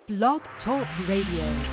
Blog Talk Radio.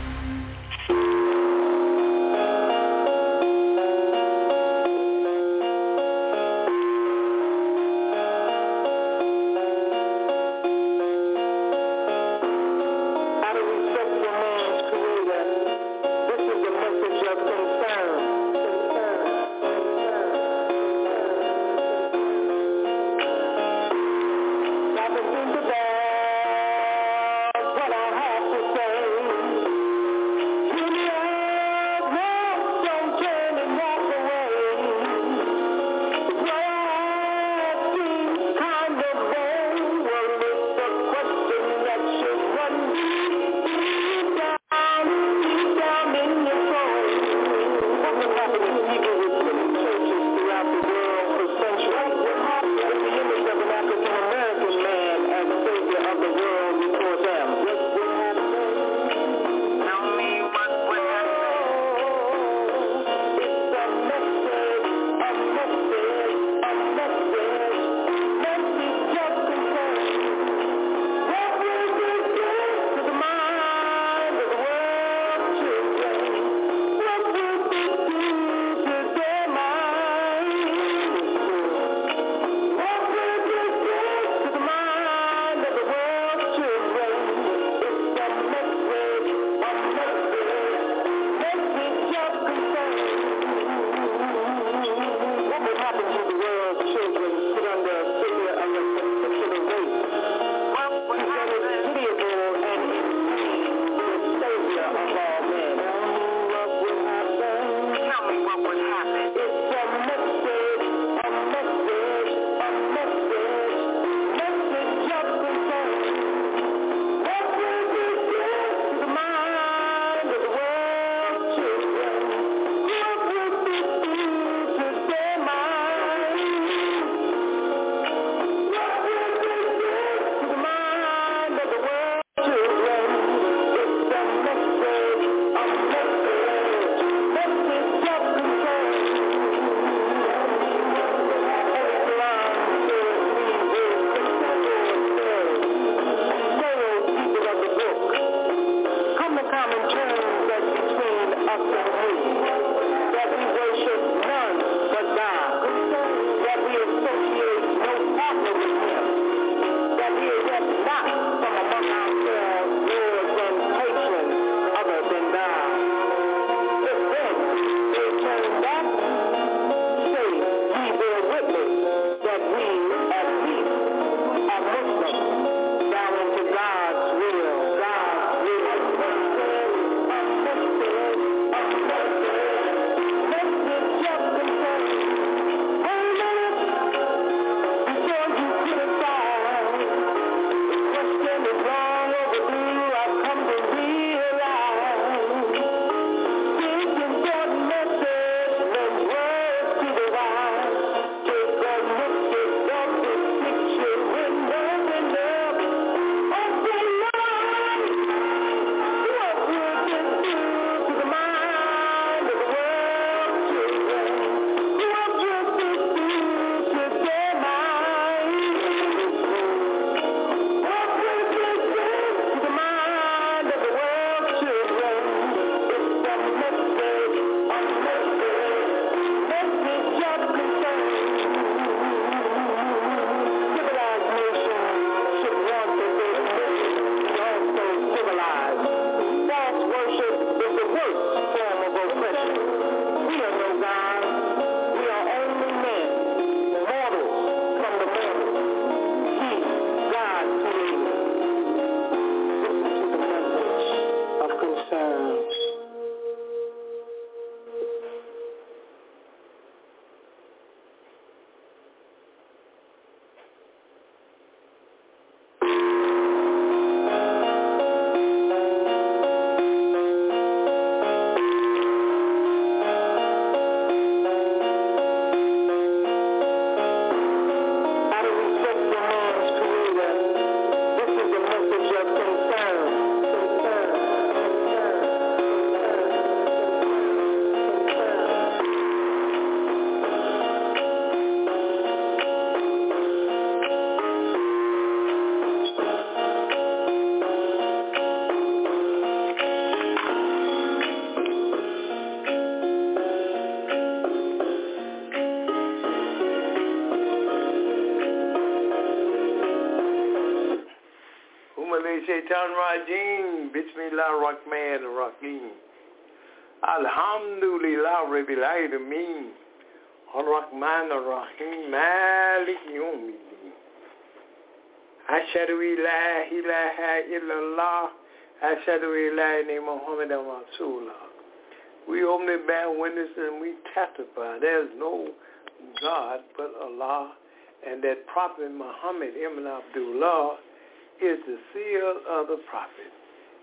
Umale Shaitan Rajim, Bismillah Rahman Rahim. Alhamdulillah Rabbil Alamin. Ar-Rahman Ar-Rahim, Malik Yawmiddin. Ashhadu la ilaha illallah. Ashhadu ila Muhammadan Rasulullah. We only bear witness and we testify there's no God but Allah, and that Prophet Muhammad Ibn Abdullah is the seal of the prophet.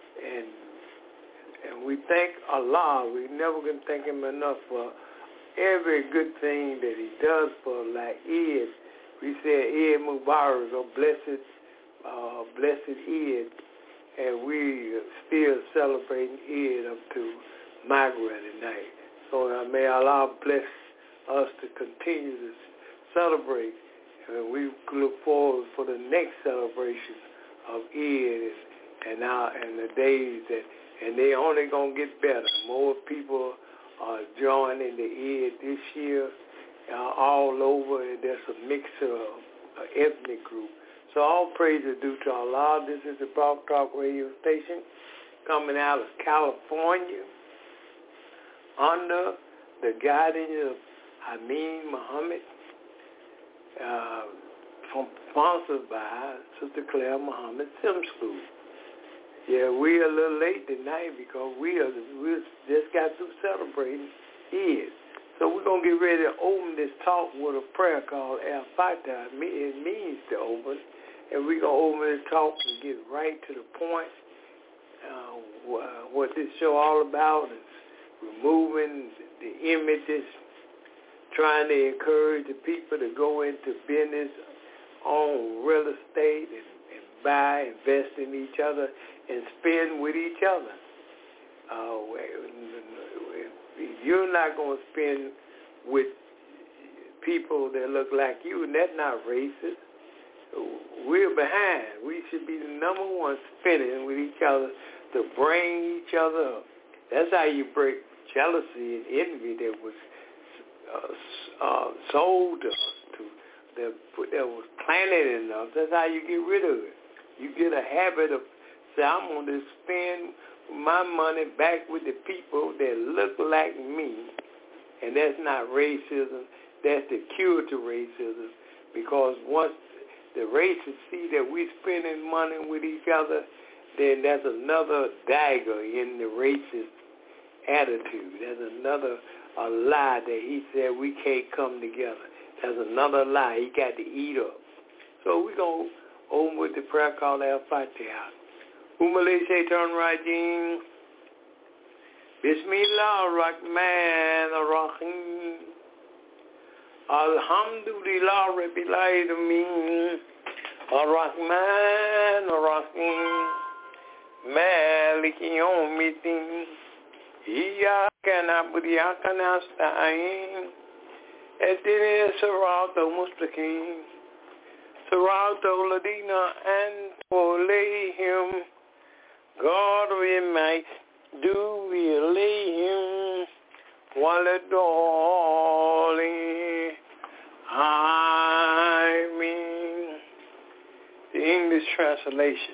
And we thank Allah. We never can thank him enough for every good thing that he does for, like Eid. We say Eid Mubarak, or blessed Eid, and we still celebrating Eid up to Maghrib tonight. So may Allah bless us to continue to celebrate. And we look forward for the next celebration of Eid and the days that, and they only gonna get better. More people are joining the Eid this year all over, and there's a mixture of ethnic group. So all praise is due to Allah. This is the Blog Talk radio station coming out of California under the guidance of Amin Muhammad, sponsored by Sister Claire Muhammad Sim School. Yeah, we're a little late tonight because we just got through celebrating Eid. So we're going to get ready to open this talk with a prayer called Al-Fatihah. It means to open. And we're going to open this talk and get right to the point. What this show all about is removing the images, trying to encourage the people to go into business, own real estate, and buy, invest in each other, and spend with each other. You're not going to spend with people that look like you, and that's not racist. We're behind. We should be the number one spending with each other to bring each other up. That's how you break jealousy and envy that was sold to us, that was planted in us. That's how you get rid of it. You get a habit of, say, I'm going to spend my money back with the people that look like me, and that's not racism. That's the cure to racism, because once the racists see that we're spending money with each other, then that's another dagger in the racist attitude. There's another lie that he said we can't come together. There's another lie he got to eat up. So we're going to open with the prayer called Al-Fatihah. Umale Shaitan Rajim. Bismillah Rahman Rahim. Alhamdulillah Rabbil Alamin. Ar-Rahman Rahim. Malik Yawmiddin. Iyyaka na'budu wa iyyaka nasta'in. Ihdina as-siratal mustaqim. Siratal ladina an'amta alayhim. God we might do we alayhim. Waladoli. I mean, the English translation.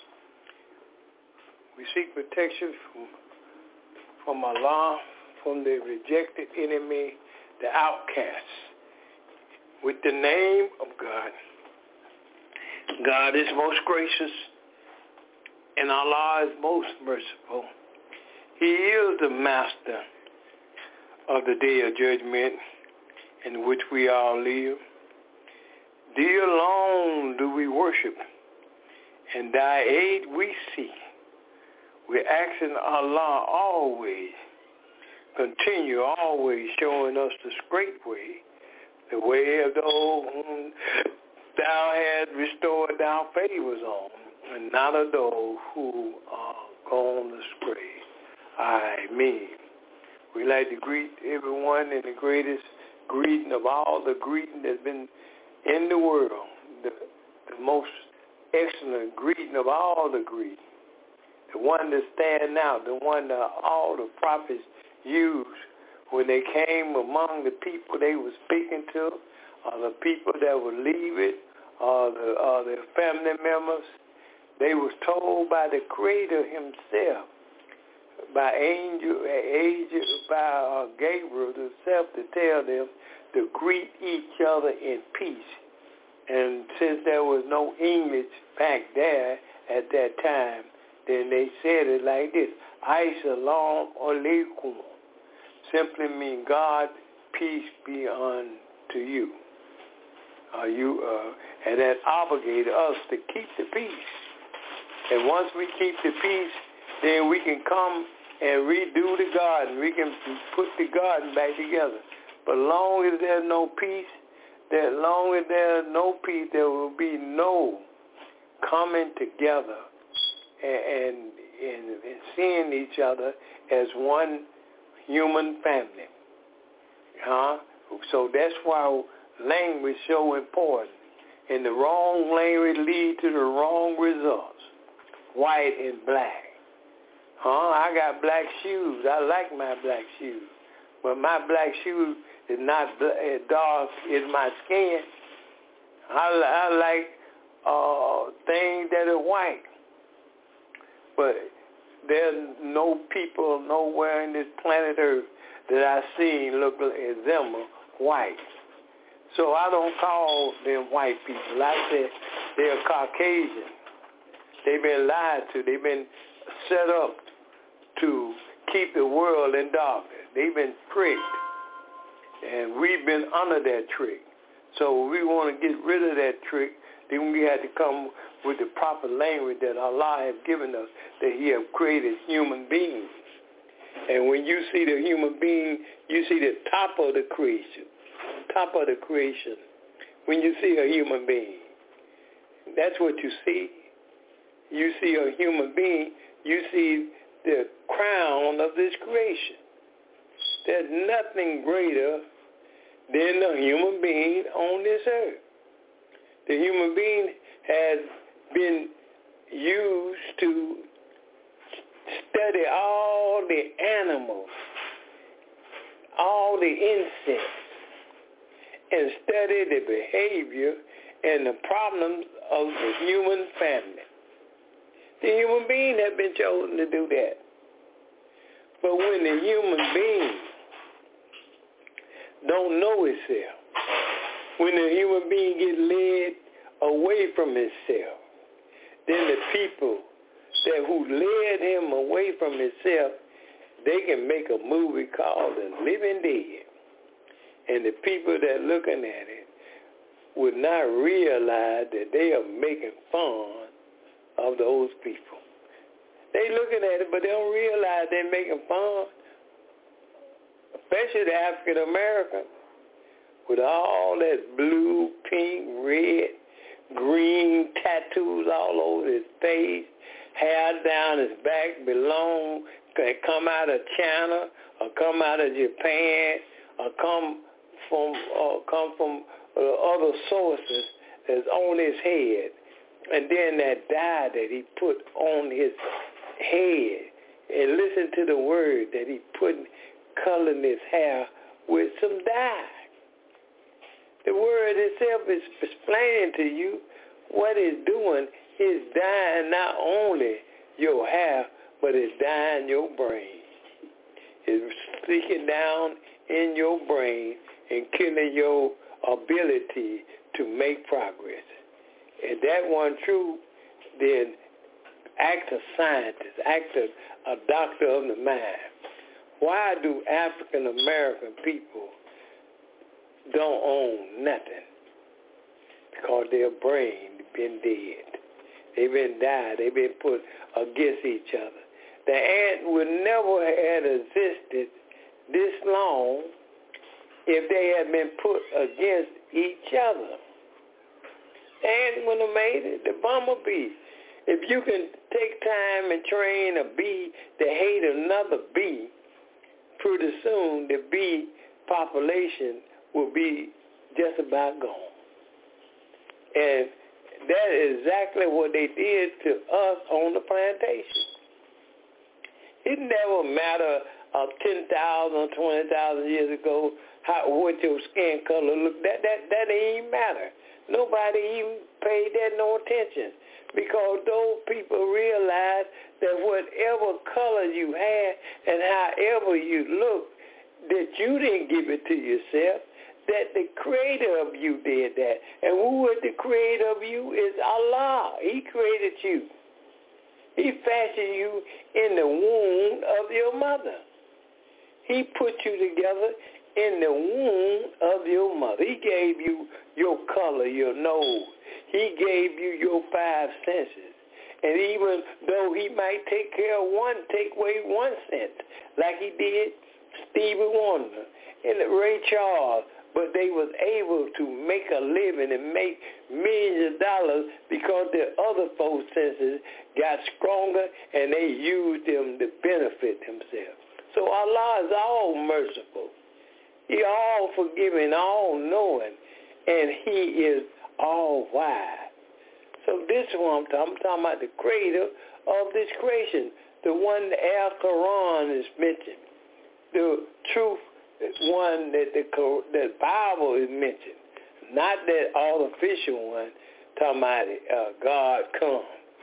We seek protection from Allah, from the rejected enemy, the outcasts, with the name of God. God is most gracious, and Allah is most merciful. He is the master of the day of judgment in which we all live. Thee alone do we worship, and thy aid we seek. We're asking Allah always, continue always showing us the straight way, the way of those whom thou hast restored thy favors on, and not of those who are gone astray. Amen. We like to greet everyone in the greatest greeting of all the greeting that's been in the world, the most excellent greeting of all the greetings, the one that stand out, the one that all the prophets used when they came among the people they were speaking to, or the people that would leave it, or their family members. They was told by the Creator himself, by Gabriel himself, to tell them to greet each other in peace. And since there was no English back there at that time, then they said it like this: Assalamu alaikum. Simply mean, God, peace be unto you. And that obligated us to keep the peace. And once we keep the peace, then we can come and redo the garden. We can put the garden back together. But long as there's no peace, there will be no coming together and seeing each other as one human family. So that's why language is so important. And the wrong language leads to the wrong results. White and black. I got black shoes. I like my black shoes. But my black shoes is not as dark as my skin. I like things that are white. But there's no people nowhere in this planet Earth that I've seen look resemble white. So I don't call them white people. I said they're Caucasian. They've been lied to. They've been set up to keep the world in darkness. They've been tricked. And we've been under that trick. So we want to get rid of that trick. Then we had to come with the proper language that Allah has given us, that he has created human beings. And when you see the human being, you see the top of the creation. Top of the creation. When you see a human being, that's what you see. You see a human being, you see the crown of this creation. There's nothing greater than a human being on this earth. The human being has been used to study all the animals, all the insects, and study the behavior and the problems of the human family. The human being has been chosen to do that. But when the human being don't know itself, when the human being gets led away from himself, then the people who led him away from himself, they can make a movie called The Living Dead. And the people that looking at it would not realize that they are making fun of those people. They looking at it, but they don't realize they're making fun, especially the African American, with all that blue, pink, red, green tattoos all over his face, hair down his back, come out of China, or come out of Japan, or come from other sources that's on his head. And then that dye that he put on his head, and listen to the word that he put coloring his hair with some dye. The word itself is explaining to you what it's doing. It's dyeing not only your hair, but it's dyeing your brain. It's sneaking down in your brain and killing your ability to make progress. If that wasn't true, then act a scientist, act a doctor of the mind. Why do African American people don't own nothing? Because their brain been dead. They've been died. They've been put against each other. The ant would never have existed this long if they had been put against each other. The ant wouldn't have made it. The bumblebee. If you can take time and train a bee to hate another bee, pretty soon the bee population will be just about gone. And that is exactly what they did to us on the plantation. It never mattered 10,000, 20,000 years ago what your skin color looked. That didn't even matter. Nobody even paid that no attention. because those people realize that whatever color you had and however you look, that you didn't give it to yourself, that the creator of you did that. And who is the creator of you? Is Allah. He created you. He fashioned you in the womb of your mother. He put you together in the womb of your mother. He gave you your color, your nose. He gave you your 5 senses. And even though he might take away one sense, like he did Stevie Wonder and Ray Charles, but they was able to make a living and make millions of dollars because their other 4 senses got stronger and they used them to benefit themselves. So Allah is all merciful. He all forgiving, all knowing, and he is all wise. So this one, I'm talking about the creator of this creation, the one the Al-Quran is mentioned, the truth one that the Bible is mentioned, not that artificial one talking about God come.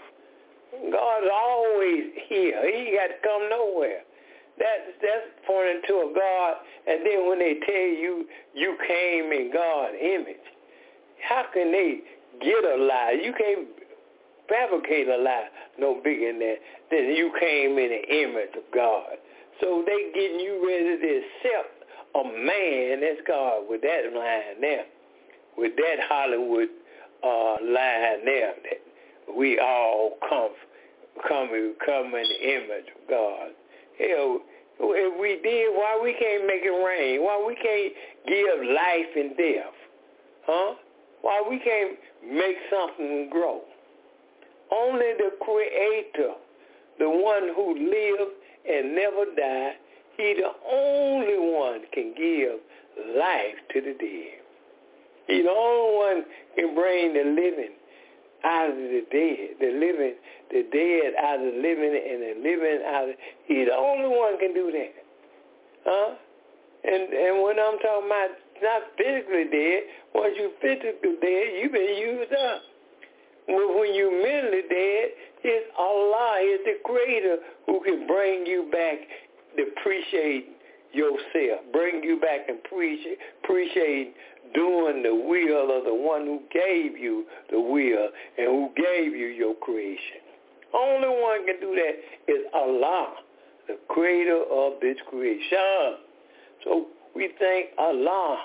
God is always here. He got to come nowhere. That's pointing to a God, and then when they tell you you came in God's image, how can they get a lie? You can't fabricate a lie no bigger than that, than you came in the image of God. So they getting you ready to accept a man that's God with that line there, with that Hollywood line there, that we all come in the image of God. Hell, if we did, why we can't make it rain? Why we can't give life and death? Huh? Why we can't make something grow? Only the Creator, the one who lived and never died, he the only one can give life to the dead. He the only one can bring the living out of the dead, the dead out of the living, and the living out of, he the only one can do that. Huh? And when I'm talking about not physically dead, once you physically dead, you've been used up. When you mentally dead, it's Allah, it's the Creator who can bring you back to appreciate yourself, bring you back and appreciate doing the will of the one who gave you the will and who gave you your creation. Only one can do that is Allah, the Creator of this creation. So we thank Allah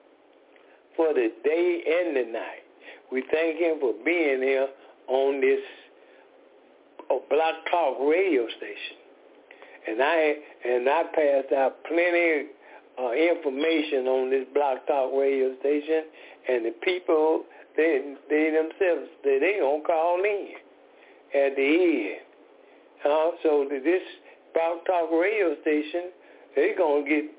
for the day and the night. We thank him for being here on this Block Talk radio station. And I passed out plenty information on this Block Talk radio station, and the people, they themselves, they gonna call in at the end. So this Block Talk radio station, they gonna get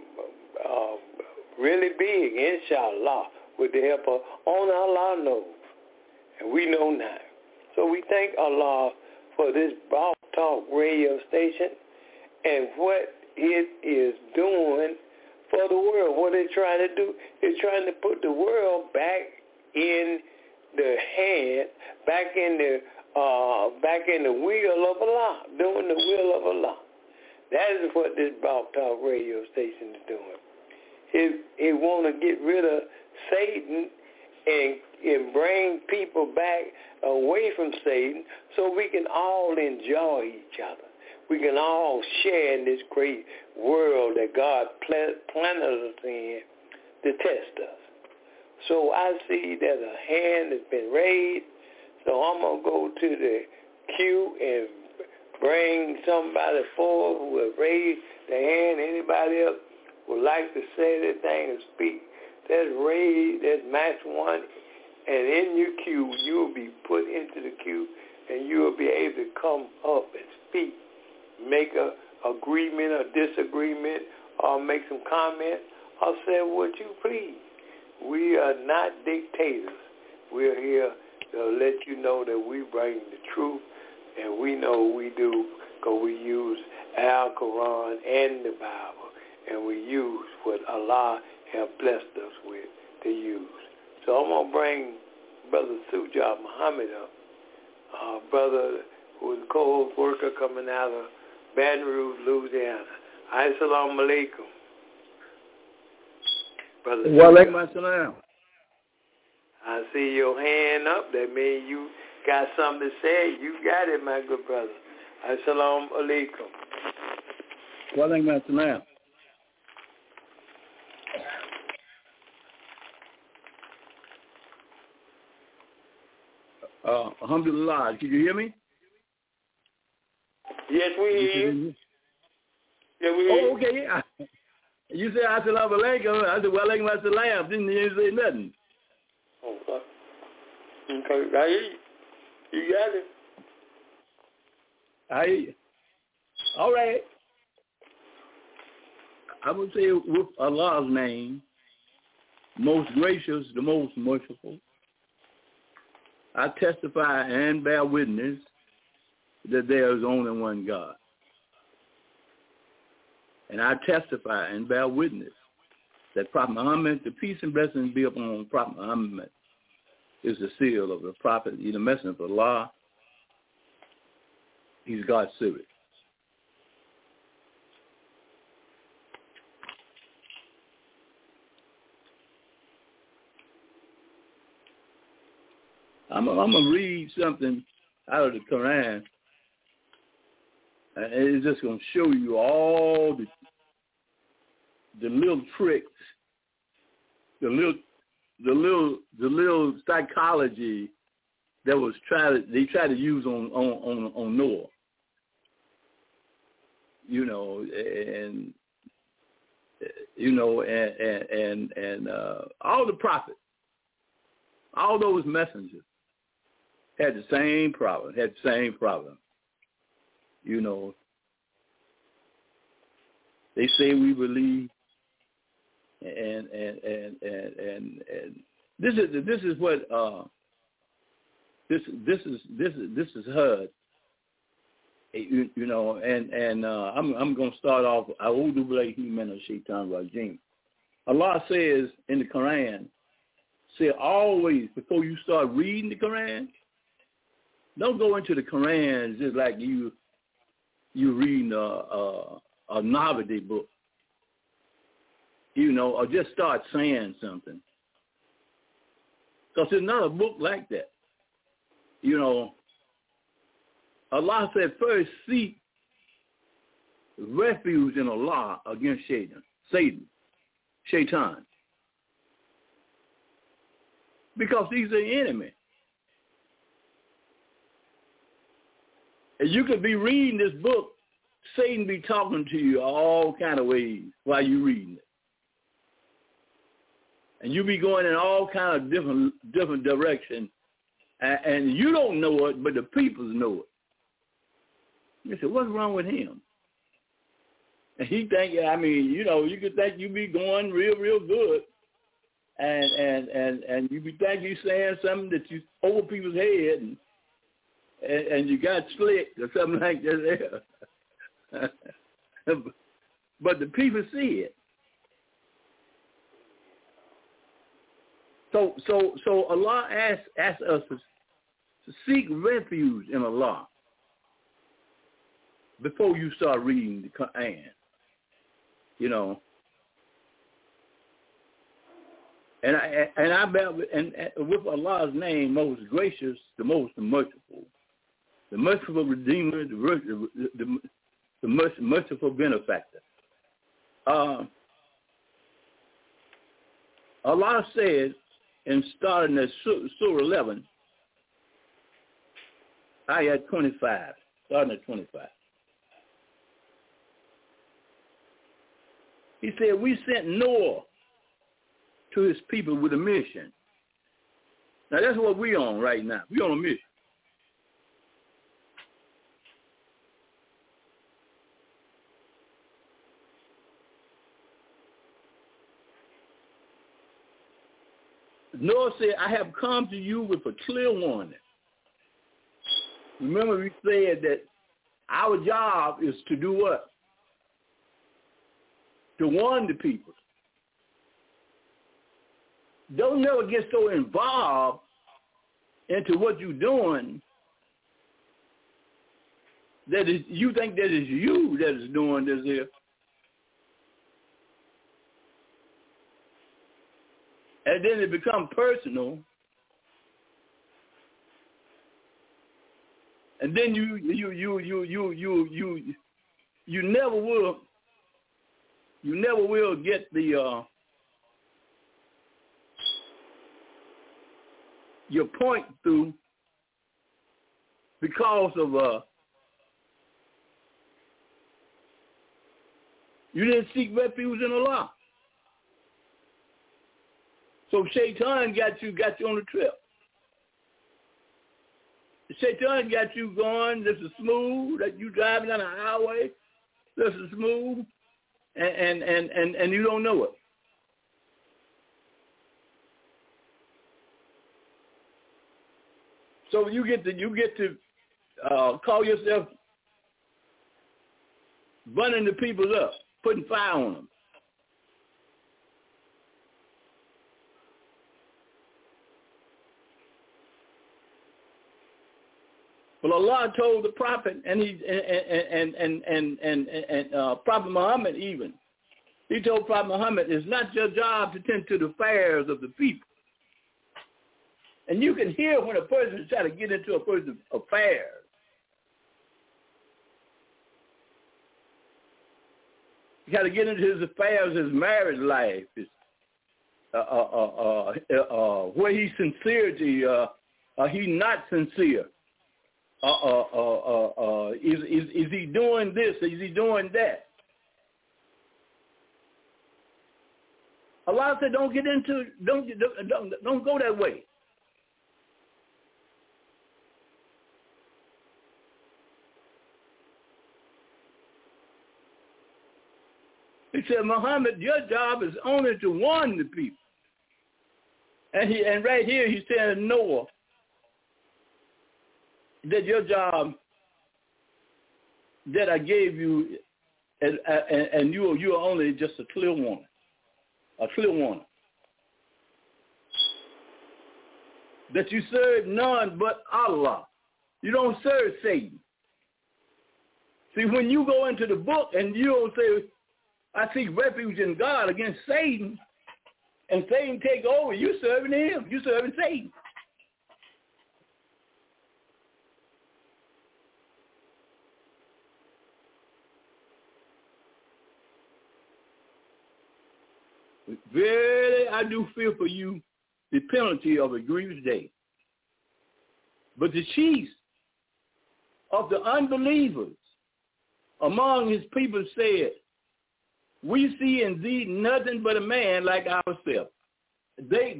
really big, inshallah, with the help of only Allah knows, and we know now. So we thank Allah for this Block Talk radio station and what it is doing for the world. What they're trying to do is trying to put the world back in the hand, back in the wheel of Allah, doing the will of Allah. That is what this Block Talk radio station is doing. It want to get rid of Satan and bring people back away from Satan so we can all enjoy each other. We can all share in this great world that God planted us in to test us. So I see that a hand has been raised, so I'm going to go to the queue and bring somebody forward who will raise their hand. Anybody else would like to say their thing and speak, that's raised, that's match one, and in your queue, you'll be put into the queue, and you'll be able to come up and speak, make a agreement or disagreement, or make some comment, or say what you please. We are not dictators. We're here to let you know that we bring the truth, and we know we do because we use Al-Quran and the Bible, and we use what Allah has blessed us with to use. So I'm going to bring Brother Sujat Muhammad up brother who was a co-host worker coming out of Baton Rouge, Louisiana. Assalamu alaikum. Brother. Wa alaikum assalam. I see your hand up. That means you got something to say. You got it, my good brother. Assalamu alaikum. Wa alaikum assalam. Alhamdulillah. Can you hear me? Yes, we hear you. Yeah, we hear you. Oh, okay, yeah. You said assalamu alaikum. I said, wa alaikum assalam. Didn't you say nothing? Oh, okay. I hear you. You got it. I hear you. All right. I would say with Allah's name, most gracious, the most merciful, I testify and bear witness that there is only one God. And I testify and bear witness that Prophet Muhammad, the peace and blessings be upon Prophet Muhammad, is the seal of the prophet, he's the messenger of Allah. He's God's servant. I'm going to read something out of the Quran, and it's just going to show you all the little tricks, the little psychology that was they tried to use on Noah. And all the prophets, all those messengers had the same problem. They say we believe, and this is what this is heard. I'm going to start off. A'udhu billahi minash shaitanir rajim. Allah says in the Quran, say always before you start reading the Quran, don't go into the Quran just like you reading a novelty book, or just start saying something. Because there's not a book like that. Allah said first seek refuge in Allah against Satan. Because he's the enemy. And you could be reading this book, Satan be talking to you all kind of ways while you're reading it. And you be going in all kind of different directions. And you don't know it, but the people know it. You say, what's wrong with him? And he think, you could think you be going real good. And you be think you saying something that you over people's head and you got slick or something like that there. But the people see it. So Allah asks us to seek refuge in Allah before you start reading the Quran. And I bear with Allah's name, most gracious, the most merciful, the merciful Redeemer, the merciful benefactor. Allah says, in starting at Surah 11, ayat 25, starting at 25. He said, we sent Noah to his people with a mission. Now that's what we on right now. We on a mission. Noah said, I have come to you with a clear warning. Remember we said that our job is to do what? To warn the people. Don't never get so involved into what you're doing that is, you think that is you that is doing this here. And then it becomes personal. And then you never will get the your point through because of you didn't seek refuge in Allah. So Shaitan got you on the trip. Shaitan got you going. This is smooth. That you driving down the highway. This is smooth, and you don't know it. So you get to call yourself burning the people up, putting fire on them. Well, Allah told the prophet, and Prophet Muhammad even. He told Prophet Muhammad, it's not your job to tend to the affairs of the people. And you can hear when a person is trying to get into a person's affairs. You got to get into his affairs, his marriage life, his, where he's sincerity, he's not sincere. Is he doing this? Is he doing that? Allah said, don't go that way. He said, Muhammad, your job is only to warn the people. And right here he's telling Noah that your job that I gave you, and you are only just a clear warning. That you serve none but Allah. You don't serve Satan. See, when you go into the book and you don't say, I seek refuge in God against Satan, and Satan take over, you serving him. You serving Satan. Verily, I do fear for you the penalty of a grievous day. But the chiefs of the unbelievers among his people said, we see in thee nothing but a man like ourselves. They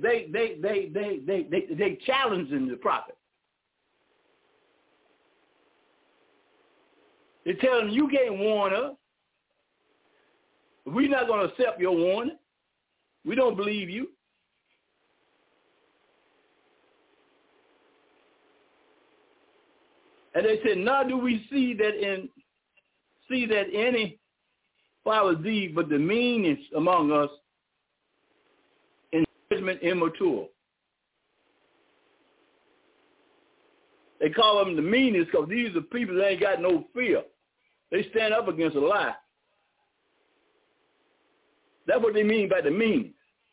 challenging the prophet. They tell him, you can't warn us. We're not going to accept your warning. We don't believe you. And they said, nor do we see that any follows thee, but the meanest among us in judgment immature. They call them the meanest because these are people that ain't got no fear. They stand up against a lie. That's what they mean by the meanest.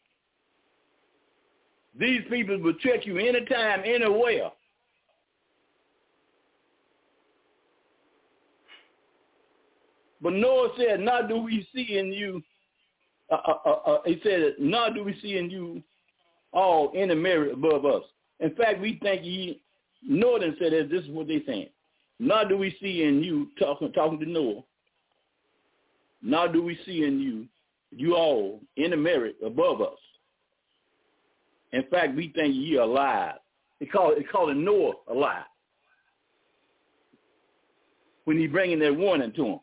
These people will trick you anytime, anywhere. But Noah said, nor do we see in you, he said, nor do we see in you all any merit above us. In fact, we think Noah said that this is what they're saying. Nor do we see in you, talking to Noah, nor do we see in you all any merit above us. In fact, we think ye are alive. It called Noah alive when he bringing that warning to him.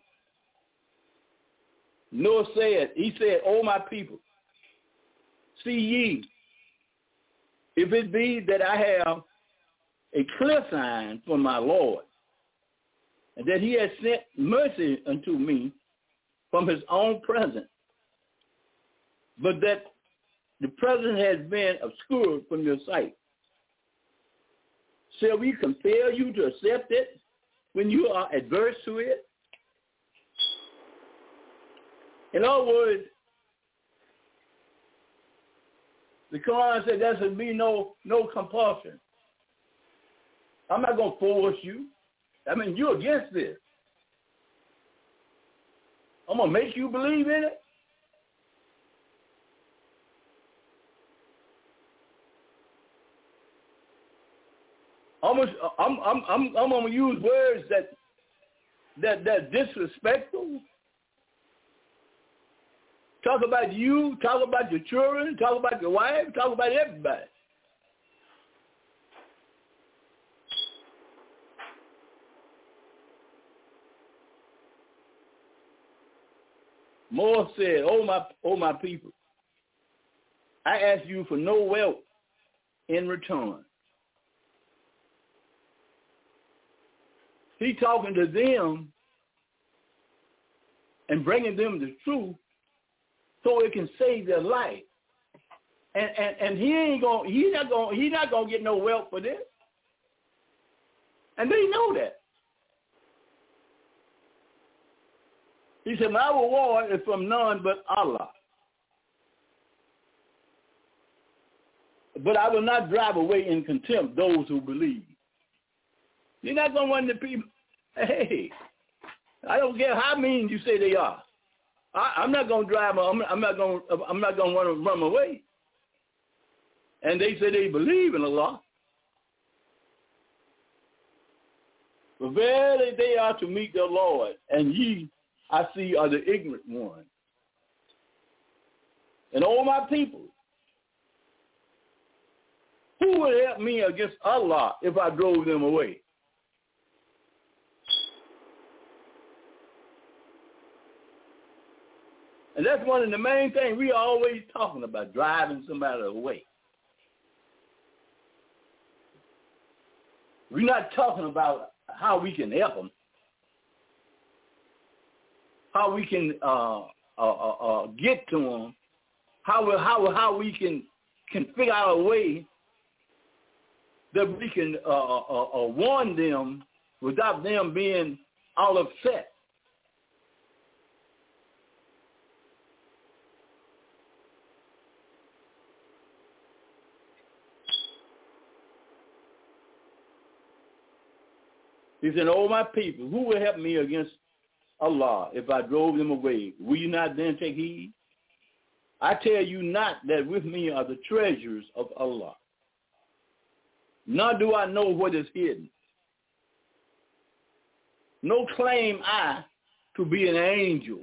Noah said, O my people, see ye, if it be that I have a clear sign from my Lord, and that he has sent mercy unto me from his own presence, but that the present has been obscured from your sight. Shall we compel you to accept it when you are adverse to it? In other words, the Quran said there should be no compulsion. I'm not going to force you. I mean, you're against this. I'm going to make you believe in it. I'm going to use words that disrespectful. Talk about you, talk about your children, talk about your wife, talk about everybody. Moore said, oh my people, I ask you for no wealth in return. He talking to them and bringing them the truth so it can save their life. And he's not gonna get no wealth for this. And they know that. He said, my reward is from none but Allah. But I will not drive away in contempt those who believe. You're not going to run the people. Hey, I don't care how mean you say they are. I'm not going to drive them. I'm not going to run them away. And they say they believe in Allah. But verily they are to meet their Lord, and ye, I see, are the ignorant ones. And all my people, who would help me against Allah if I drove them away? And that's one of the main things we are always talking about, driving somebody away. We're not talking about how we can help them, how we can get to them, how we can figure out a way that we can warn them without them being all upset. He said, oh, my people, who will help me against Allah if I drove them away? Will you not then take heed? I tell you not that with me are the treasures of Allah. Nor do I know what is hidden. No claim I to be an angel.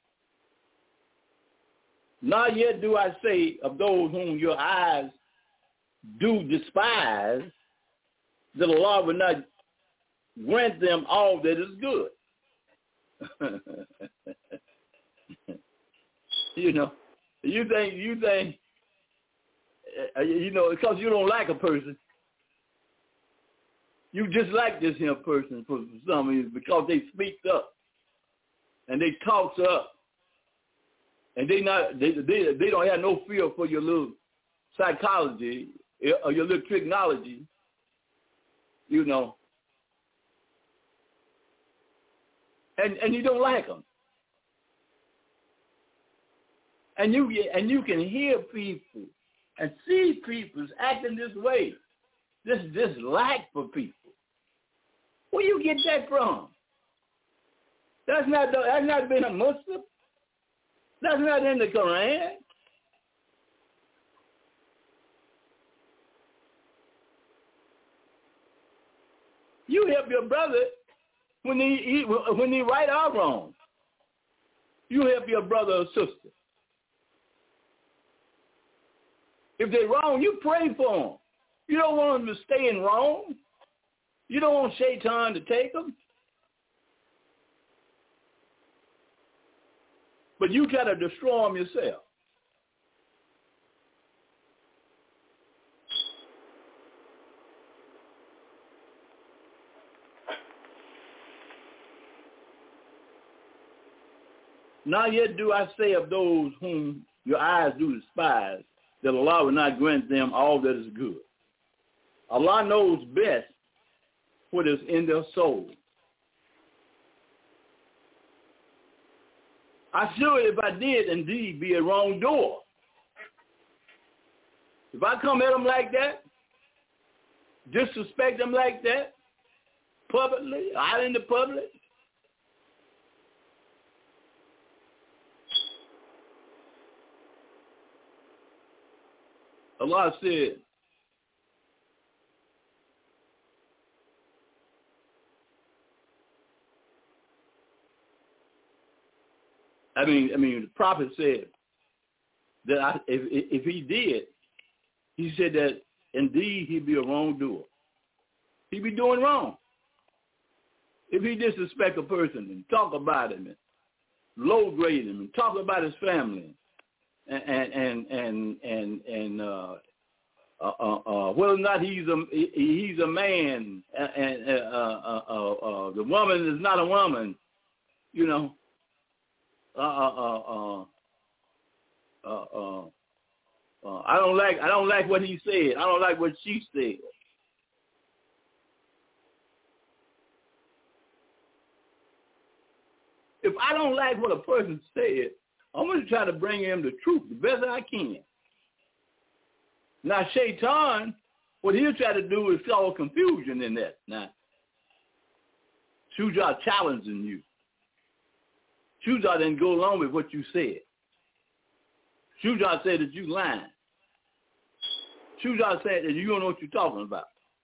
Not yet do I say of those whom your eyes do despise that Allah will not grant them all that is good. You think, because you don't like a person, you just like this here person for some reason because they speak up and they talk up and they don't have no fear for your little psychology or your little technology, And you don't like them. And you can hear people and see people acting this way, this dislike for people. Where you get that from? That's not been a Muslim. That's not in the Quran. You help your brother when he right or wrong. You help your brother or sister. If they're wrong, you pray for them. You don't want them to stay in wrong. You don't want Shaitan to take them. But you try to destroy them yourself. Not yet do I say of those whom your eyes do despise, that Allah will not grant them all that is good. Allah knows best what is in their soul. I should, if I did indeed, be a wrongdoer. If I come at them like that, disrespect them like that, publicly, out in the public, Allah said, the prophet said that if he did, he said that indeed he'd be a wrongdoer. He'd be doing wrong. If he disrespect a person and talk about him and low grade him and talk about his family and whether or not he's a man and the woman is not a woman, you know. I don't like what he said. I don't like what she said. If I don't like what a person said, I'm going to try to bring him the truth the best I can. Now, Shaitan, what he'll try to do is sow confusion in that. Now, Shujah challenging you. Shujah didn't go along with what you said. Shujah said that you lying. Shujah said that you don't know what you're talking about.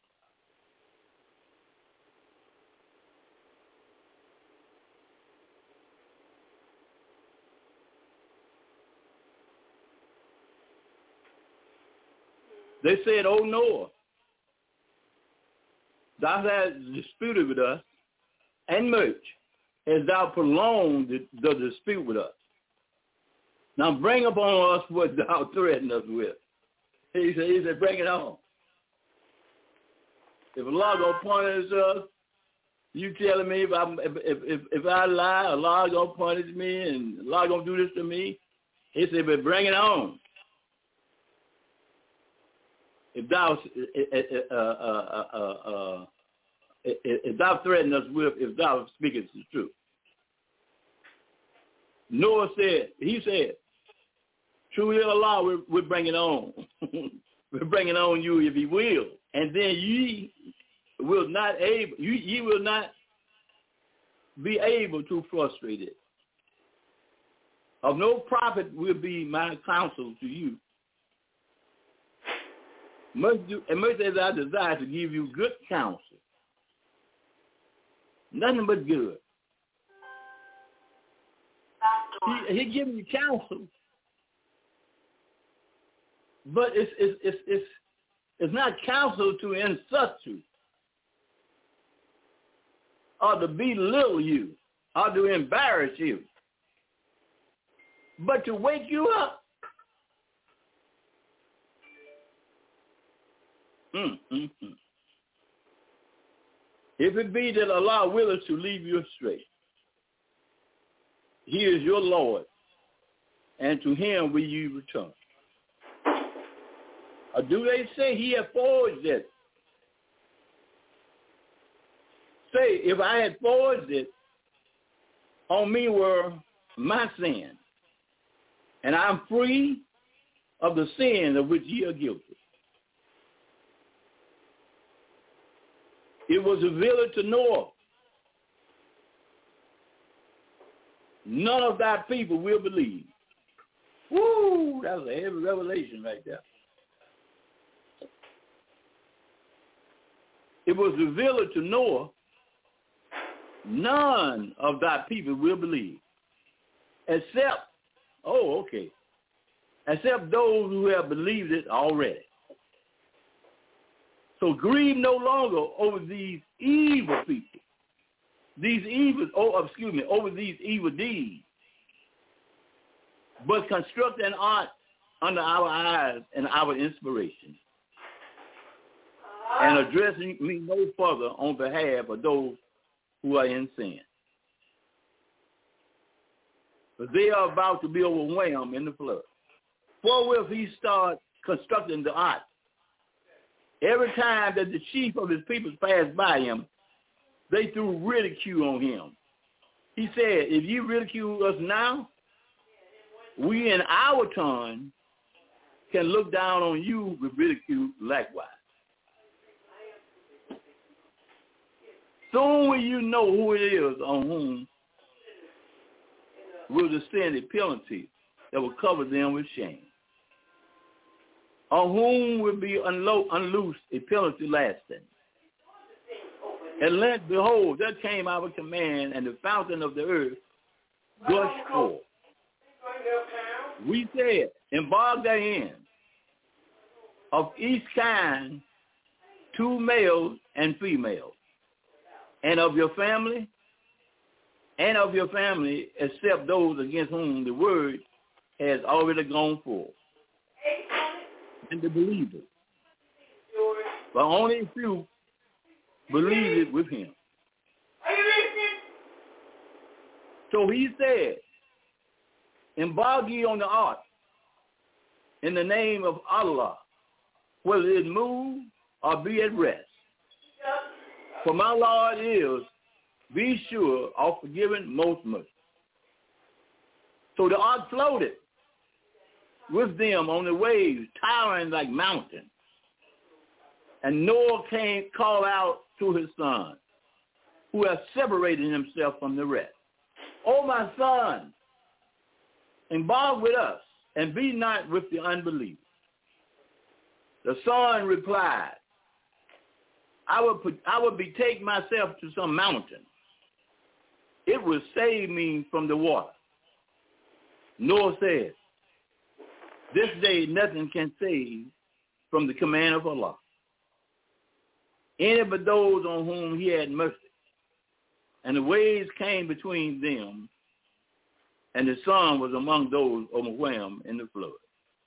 They said, "Oh Noah, thou hast disputed with us, and much as thou prolonged the dispute with us. Now bring upon us what thou threatened us with." He said, bring it on. If Allah gonna punish us, you telling me if I lie, Allah gonna punish me and Allah gonna do this to me? He said, but bring it on. If thou threaten us with, if thou speakest the truth. Noah said, he said, truly Allah, we're bringing on. We're bringing on you if he will. And then ye will not be able to frustrate it. Of no profit will be my counsel to you. Much as I desire to give you good counsel. Nothing but good. He giving you counsel, but it's not counsel to insult you, or to belittle you, or to embarrass you, but to wake you up. If it be that Allah will us to leave you astray, He is your Lord, and to Him will you return. Or do they say He hath forged it? Say, if I had forged it, on me were my sin, and I'm free of the sin of which ye are guilty. It was revealed to Noah, none of thy people will believe. Woo, that was a heavy revelation right there. It was revealed to Noah, none of thy people will believe, except those who have believed it already. So grieve no longer over these evil people, over these evil deeds, but construct an art under our eyes and our inspiration, and address me no further on behalf of those who are in sin. But they are about to be overwhelmed in the flood. Forthwith he started constructing the art. Every time that the chief of his people passed by him, they threw ridicule on him. He said, if you ridicule us now, we in our turn can look down on you with ridicule likewise. Soon will you know who it is on whom will descend a penalty that will cover them with shame, on whom will be unloosed a penalty lasting. And let, behold, there came our command, and the fountain of the earth gushed forth. We said, embark therein, of each kind, 2 males and females, and of your family, except those against whom the word has already gone forth, and the believers. But only a few believed it with him. So he said, embark ye on the ark in the name of Allah, whether it move or be at rest. For my Lord is, be sure, of forgiving most mercy. So the ark floated with them on the waves, towering like mountains. And Noah called out to his son, who had separated himself from the rest. O my son, embark with us, and be not with the unbelievers. The son replied, I will betake myself to some mountain. It will save me from the water. Noah said, this day nothing can save from the command of Allah, any but those on whom he had mercy. And the waves came between them, and the son was among those overwhelmed in the flood.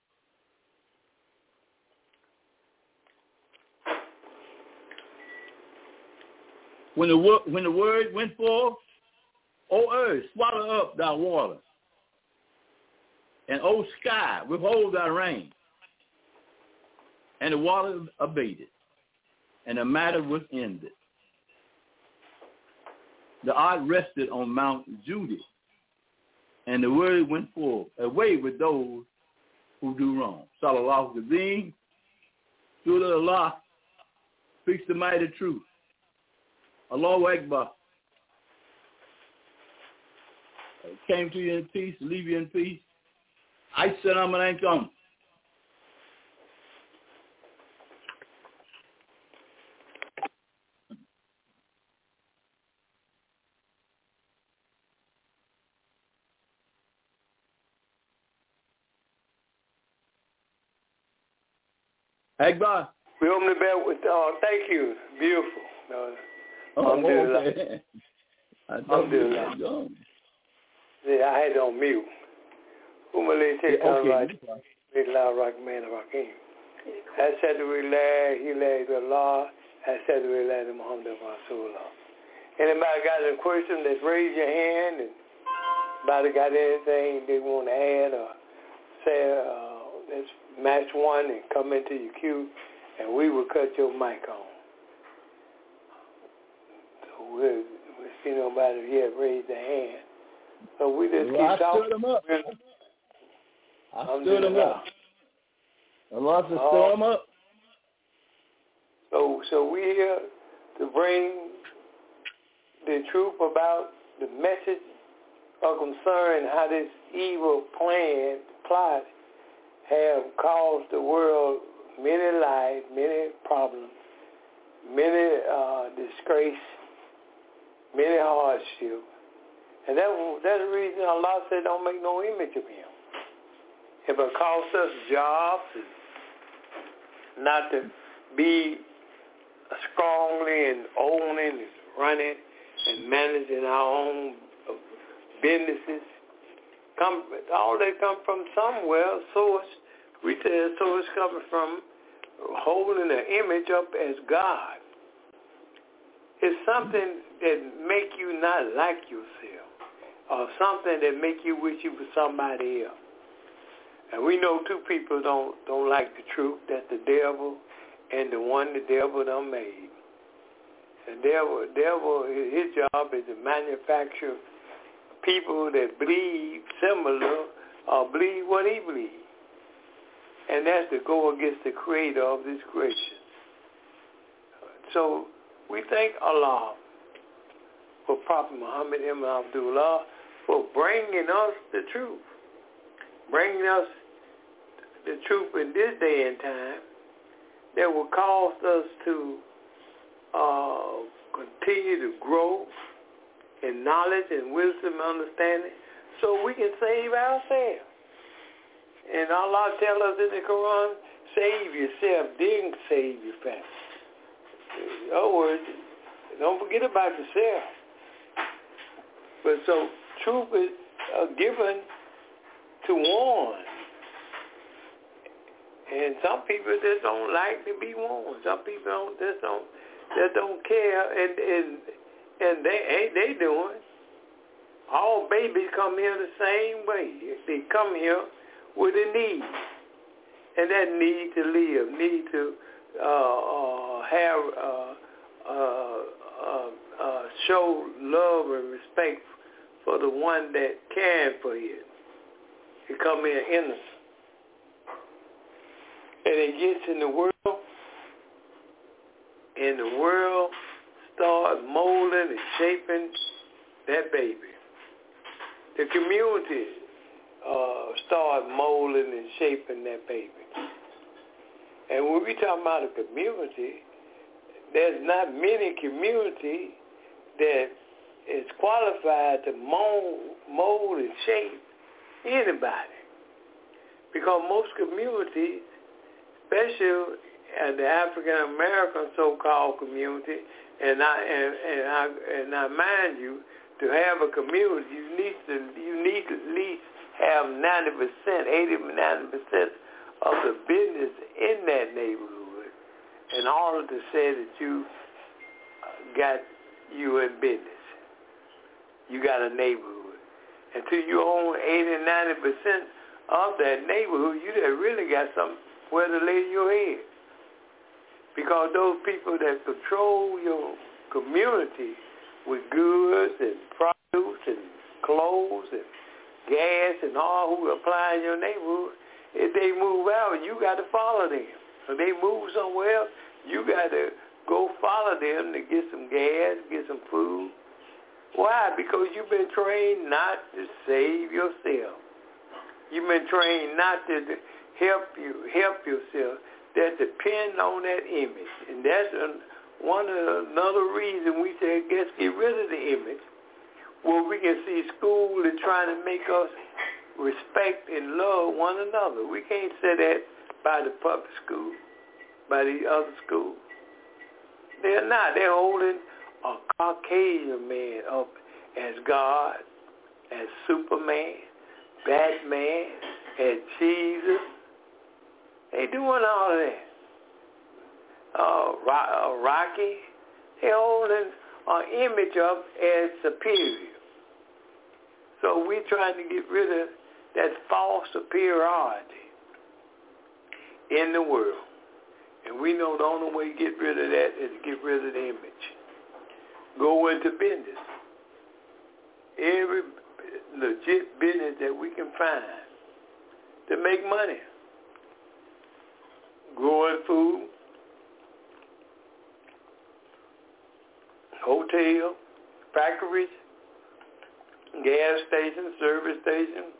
When the word went forth, O earth, swallow up thy water, and O sky, withhold thy rain. And the water abated, and the matter was ended. The ark rested on Mount Judah, and the word went forth, away with those who do wrong. Sallallahu Kazeem, Surah Allah, speaks the mighty truth. Allahu Akbar. Came to you in peace, leave you in peace. Assalamu alaikum. Akbar. We open the bell with, thank you. Beautiful. Okay. Yeah, I had it on mute. Umalay take right. Bismillah ar-Rahman ar-Rahim. As-Sadu-Illah, Ilah-Allah, As-Sadu-Illah, Muhammad Rasulullah. Anybody got a question, let's raise your hand. And anybody got anything they want to add or say, let's match one and come into your queue, and we will cut your mic on. So we'll see nobody here raise their hand. So we just keep talking. I stood them up. I stood them up. Allah said, stir them up. So we're here to bring the truth about the message of concern, how this evil plot have caused the world many lies, many problems, many disgrace, many hardship. And that's the reason Allah said don't make no image of him. If it costs us jobs and not to be strongly and owning and running and managing our own businesses, all that come from somewhere, source. We tell source coming from holding an image up as God. It's something that make you not like yourself, or something that make you wish you were somebody else. And we know two people don't like the truth. That's the devil and the one the devil done made. The devil, his job is to manufacture people that believe similar believe what he believes. And that's to go against the creator of this creation. So we thank Allah for Prophet Muhammad ibn Abdullah for bringing us the truth. Bringing us the truth in this day and time that will cause us to continue to grow in knowledge and wisdom and understanding so we can save ourselves. And Allah tells us in the Quran, save yourself, then save your family. In other words, don't forget about yourself. But so truth is given to warn. And some people just don't like to be warned. Some people just don't care, and they doing. All babies come here the same way. They come here with a need, and that need to live, need to show love and respect for the one that cared for you. They come in innocent. And it gets in the world, and the world starts molding and shaping that baby. The community start molding and shaping that baby. And when we talk about a community, there's not many community that is qualified to mold and shape anybody. Because most communities, especially the African American so-called community, and I mind you, to have a community, you need to at least have 90%, 80-90% of the business in that neighborhood in order to say that you got you in business. You got a neighborhood. Until you own 80-90% of that neighborhood, you done really got somewhere to lay your head. Because those people that control your community with goods and produce and clothes and gas and all who apply in your neighborhood, if they move out, you got to follow them. If they move somewhere else, you got to go follow them to get some gas, get some food. Why? Because you've been trained not to save yourself. You've been trained not to help yourself. That depend on that image. And that's another reason we say, let's get rid of the image. Well, we can see school is trying to make us respect and love one another. We can't say that by the public school, by the other schools. They're not. They're holding a Caucasian man up as God, as Superman, Batman, as Jesus. They doing all of that. Rocky, they holding an image up as superior. So we're trying to get rid of that false superiority in the world. And we know the only way to get rid of that is to get rid of the image. Go into business. Every legit business that we can find to make money. Growing food, hotel, factories, gas stations, service stations,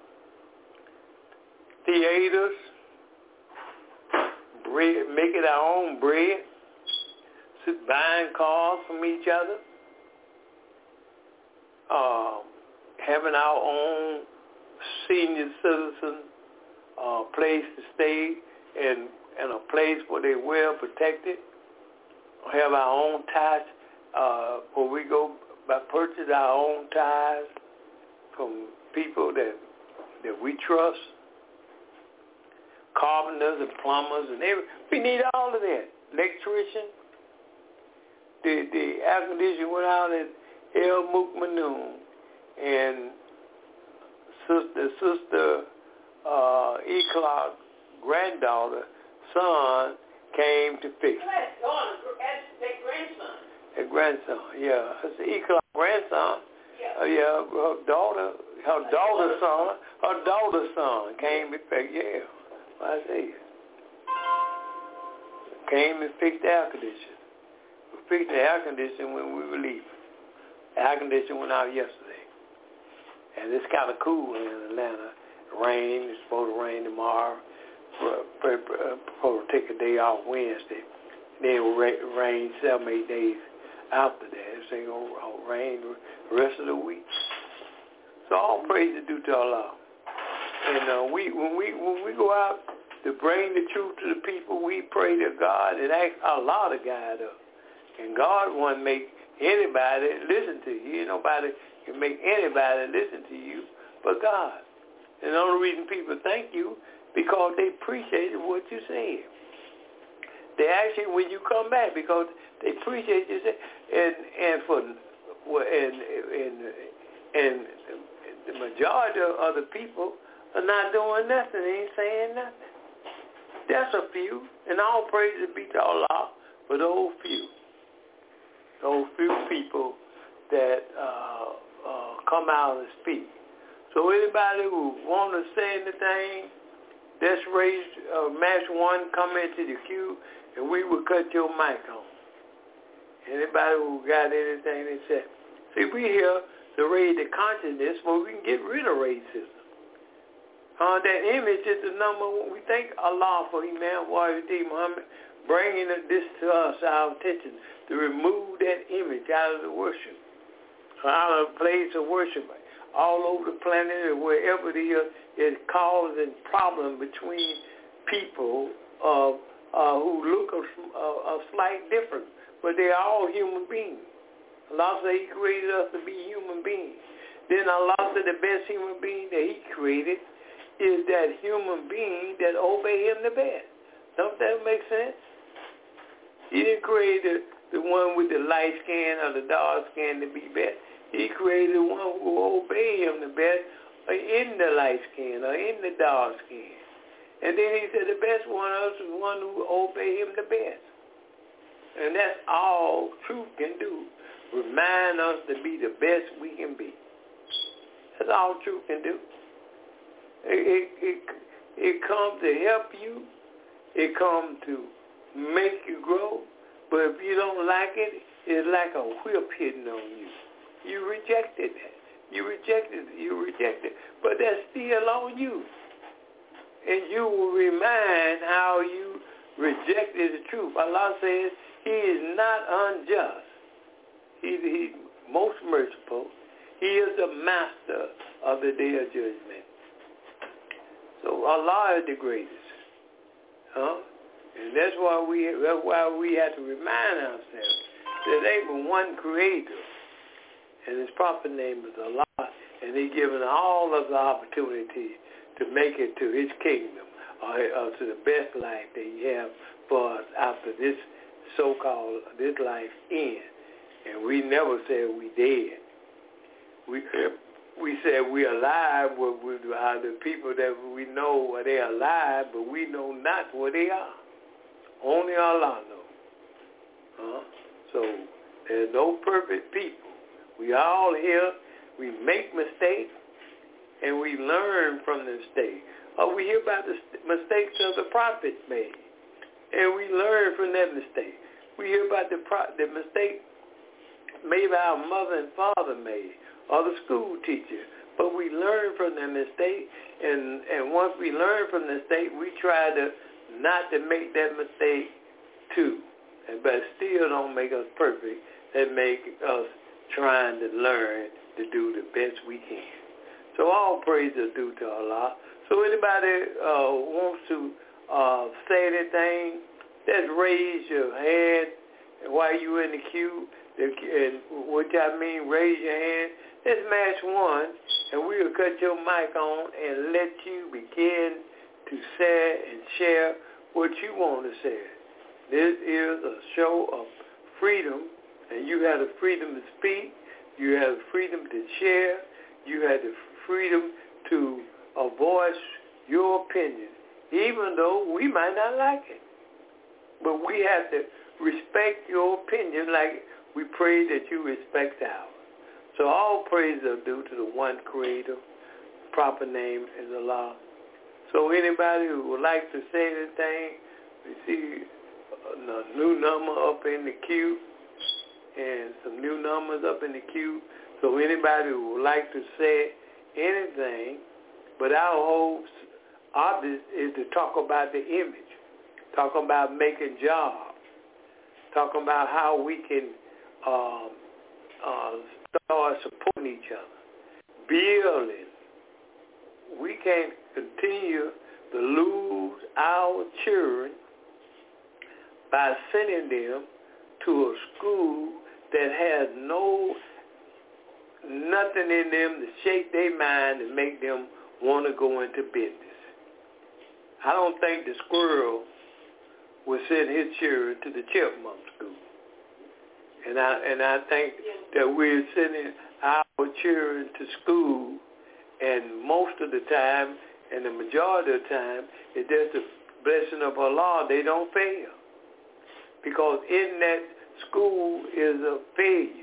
theaters, bread, making our own bread, buying cars from each other, having our own senior citizen place to stay and a place where they're well protected. Have our own ties where we go purchase our own ties from people that we trust. Carpenters and plumbers and everything. We need all of that. Electrician. The air conditioner went out at El Mukmanoon, and sister E. Clark, granddaughter, son came to fix it. Grandson, yeah. It's E. Clark grandson. Yeah. Her daughter her daughter's son came and fixed, I say, came and fixed the air conditioner. We fixed the air conditioner when we were leaving. The air conditioner went out yesterday. And it's kind of cool in Atlanta. Rain, it's supposed to rain tomorrow. Supposed to take a day off Wednesday. Then it will rain 7-8 days after that. It's ain't going to rain the rest of the week. So all praise is due to Allah. And when we go out to bring the truth to the people, we pray to God and ask Allah to guide us. And God won't make anybody listen to you. Nobody can make anybody listen to you but God. And the only reason people thank you because they appreciated what you said. They actually, when you come back, because they appreciate you and the majority of the people are not doing nothing. They ain't saying nothing. That's a few, and all praise be to Allah for those few people that come out and speak. So anybody who want to say anything, let's raise match 1, come into the queue, and we will cut your mic on. Anybody who got anything to say. See, we here to raise the consciousness so we can get rid of racism. That image is the number one. We thank Allah for Imam Wahid Muhammad bringing this to us, our attention, to remove that image out of the worship, out of the place of worship, all over the planet and wherever it causing problems between people who look a slight different, but they're all human beings. Allah said He created us to be human beings. Then Allah said the best human being that He created is that human being that obey Him the best. Don't that make sense? He didn't create the one with the light skin or the dark skin to be best. He created the one who obey Him the best in the light skin or in the dark skin. And then He said the best one of us is one who obey Him the best. And that's all truth can do. Remind us to be the best we can be. That's all truth can do. It comes to help you. It comes to make you grow. But if you don't like it, it's like a whip hitting on you. You rejected that. You rejected it. But that's still on you. And you will remind how you rejected the truth. Allah says He is not unjust. He's most merciful. He is the master of the day of judgment. So Allah is the greatest. And that's why we have to remind ourselves that there was one creator, and His proper name is Allah, and He's given all of the opportunity to make it to His kingdom, or to the best life that He has for us after this so-called, this life ends. And we never said we dead. We said we alive with the people that we know they're alive, but we know not what they are. Only Allah knows. So there's no perfect people. We all here. We make mistakes, and we learn from the mistakes. We hear about the mistakes of the prophets made, and we learn from that mistake. We hear about the mistake made by our mother and father made, or the school teacher. But we learn from that mistake, and once we learn from the mistake, we try to not to make that mistake too. But still don't make us perfect. That make us trying to learn to do the best we can. So all praise is due to Allah. So anybody wants to say anything, just raise your hand while you're in the queue. And which I mean, raise your hand. Let's match 1, and we'll cut your mic on and let you begin to say and share what you want to say. This is a show of freedom, and you have the freedom to speak. You have the freedom to share. You have the freedom to voice your opinion, even though we might not like it. But we have to respect your opinion like we pray that you respect ours. So all praise are due to the one Creator. Proper name is Allah. So anybody who would like to say anything, we see a new number up in the queue and some new numbers up in the queue. So anybody who would like to say anything, but our whole object is to talk about the image, talk about making jobs, talking about how we can start supporting each other, building. We can't continue to lose our children by sending them to a school that has nothing in them to shake their mind and make them want to go into business. I don't think the squirrel would send his children to the chipmunk school. And I think that we're sending our children to school, and most of the time, and the majority of the time, it's just the blessing of Allah. They don't fail. Because in that school is a failure.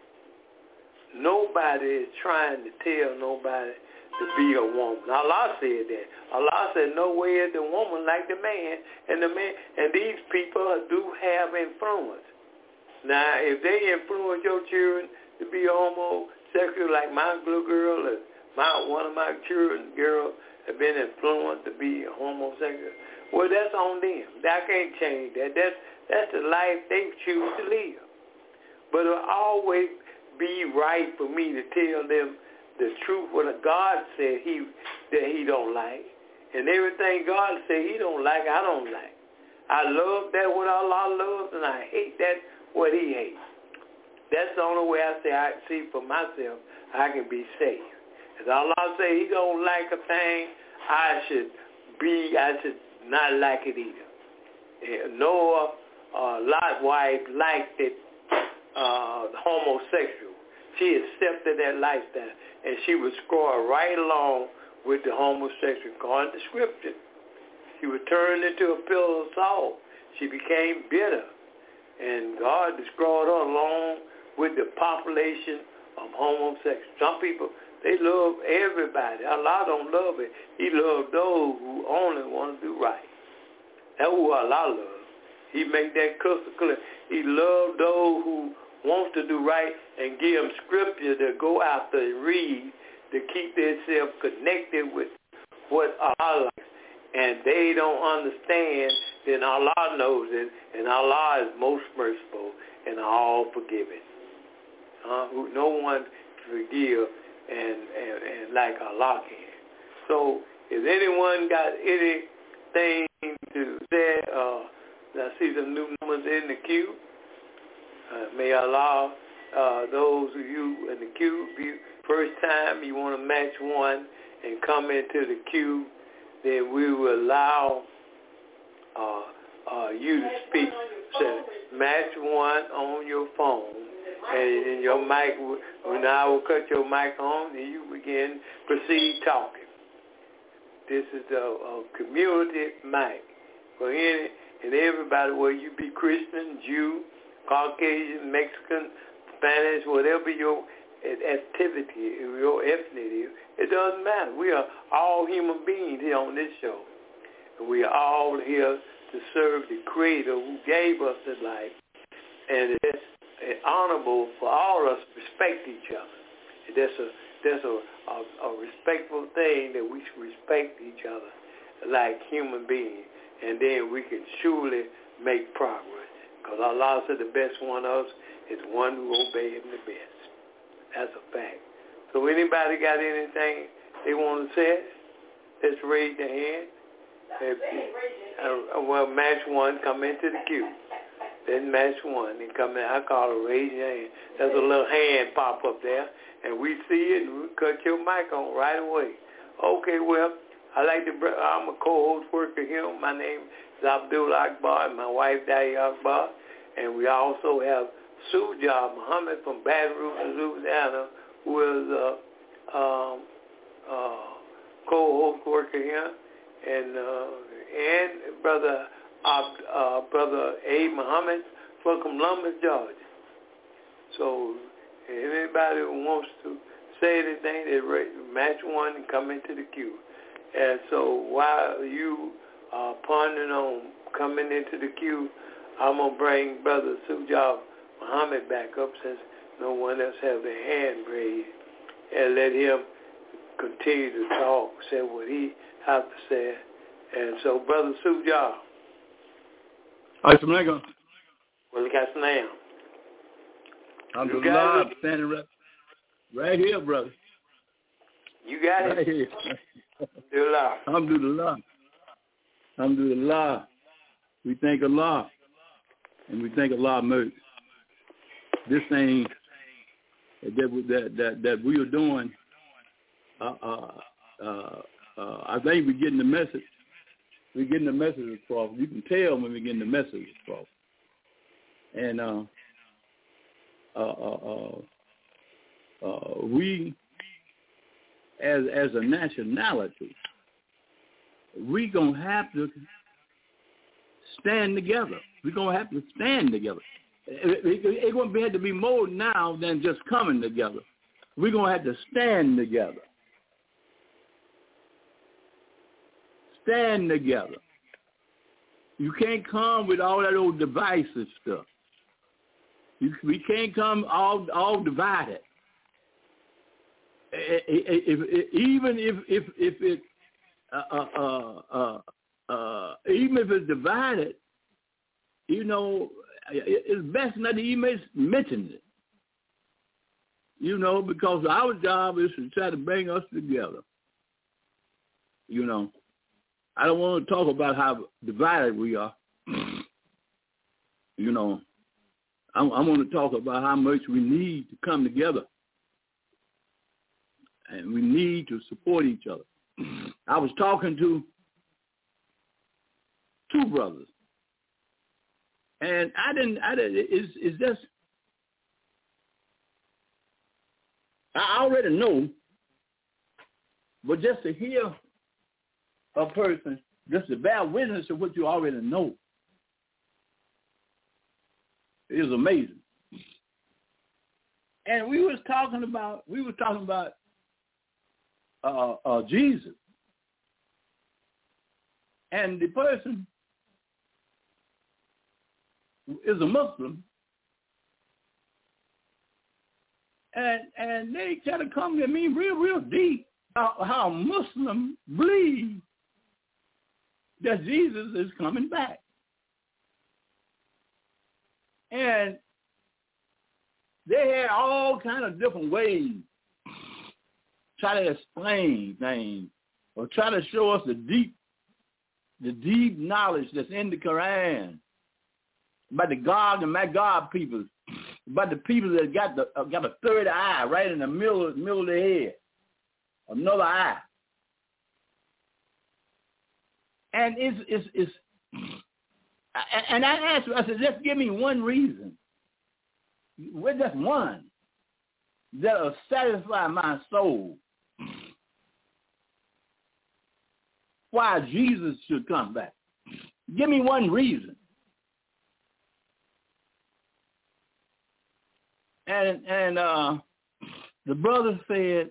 Nobody is trying to tell nobody to be a woman. Allah said that. Allah said, no way is the woman like the man. And these people do have influence. Now, if they influence your children to be homosexual, like my little girl, or one of my children, girls, have been influenced to be homosexual, well, that's on them. I can't change that. That's the life they choose to live. But it'll always be right for me to tell them the truth, what God said that he don't like. And everything God said he don't like, I don't like. I love that what Allah loves, and I hate that what he hates. That's the only way I see for myself I can be saved. As Allah say he don't like a thing, I should not like it either. Noah, Lot's wife, liked it, homosexual. She accepted that lifestyle, and she was scored right along with the homosexual. According to Scripture, she was turned into a pillar of salt. She became bitter, and God destroyed her along with the population of homosexuals. Some people, they love everybody. Allah don't love it. He loves those who only want to do right. That's who Allah loves. He make that crystal clear. He loves those who want to do right and give them scripture to go after and read to keep themselves connected with what Allah likes. And they don't understand, then Allah knows it, and Allah is most merciful and all forgiving. No one can forgive and like Allah can. So if anyone got anything to say, I see some new numbers in the queue. May Allah, those of you in the queue, if you first time you want to match one and come into the queue, then we will allow you to speak. So match one on your phone, and in your mic, when I will cut your mic on, then you begin proceed talking. This is a community mic for any and everybody, whether you be Christian, Jew, Caucasian, Mexican, Spanish, whatever your activity, your ethnicity, it doesn't matter. We are all human beings here on this show. And we are all here to serve the Creator who gave us this life. And it's honorable for all of us to respect each other. That's a respectful thing that we should respect each other like human beings. And then we can surely make progress. Because Allah said the best one of us is one who obeys him the best. That's a fact. So anybody got anything they want to say? Let's raise their hand. Well, match one, come into the queue. Then match one and come in. I call it raise your hand. There's a little hand pop up there, and we see it, and we cut your mic on right away. Okay, well, I'm a co-host worker here. My name is Abdul Akbar, and my wife, Daya Akbar. And we also have Sujah Muhammad from Baton Rouge, Louisiana, who is a co-host worker here. And Brother Abe Muhammad from Columbus, Georgia. So Anybody who wants to say anything, they match one and come into the queue. And so while you are pondering on coming into the queue, I'm going to bring Brother Sujal Muhammad back up since no one else has their hand raised, and let him continue to talk, say what he has to say. And so, Brother Sujal. Assalamualaikum. Walaikum. I'm doing live, standing right here, brother. You got right it? Here. Alhamdulillah. Alhamdulillah. We thank Allah. And we thank Allah most. This thing that we are doing, I think we're getting the message. We're getting the message across. You can tell when we're getting the message across. And we, as a nationality, we're going to have to stand together. We're going to have to stand together. It's going to have to be more now than just coming together. We're going to have to stand together. Stand together. You can't come with all that old divisive stuff. We can't come all divided. Even if it's divided, you know, it's best not to even mention it. You know, because our job is to try to bring us together. You know, I don't want to talk about how divided we are. You know, I want to talk about how much we need to come together. And we need to support each other. I was talking to two brothers. And it's just, I already know, but just to hear a person, just to bear witness of what you already know, is amazing. And we was talking about Jesus. And the person is a Muslim, and they try to come to me real deep how Muslims believe that Jesus is coming back. And they had all kind of different ways try to explain things or try to show us the deep knowledge that's in the Quran about the Gog and Magog people, about the people that got a third eye right in the middle of their head, another eye. And it's and I asked, I said, just give me one reason. With just one that'll satisfy my soul. Why Jesus should come back. Give me one reason. And the brother said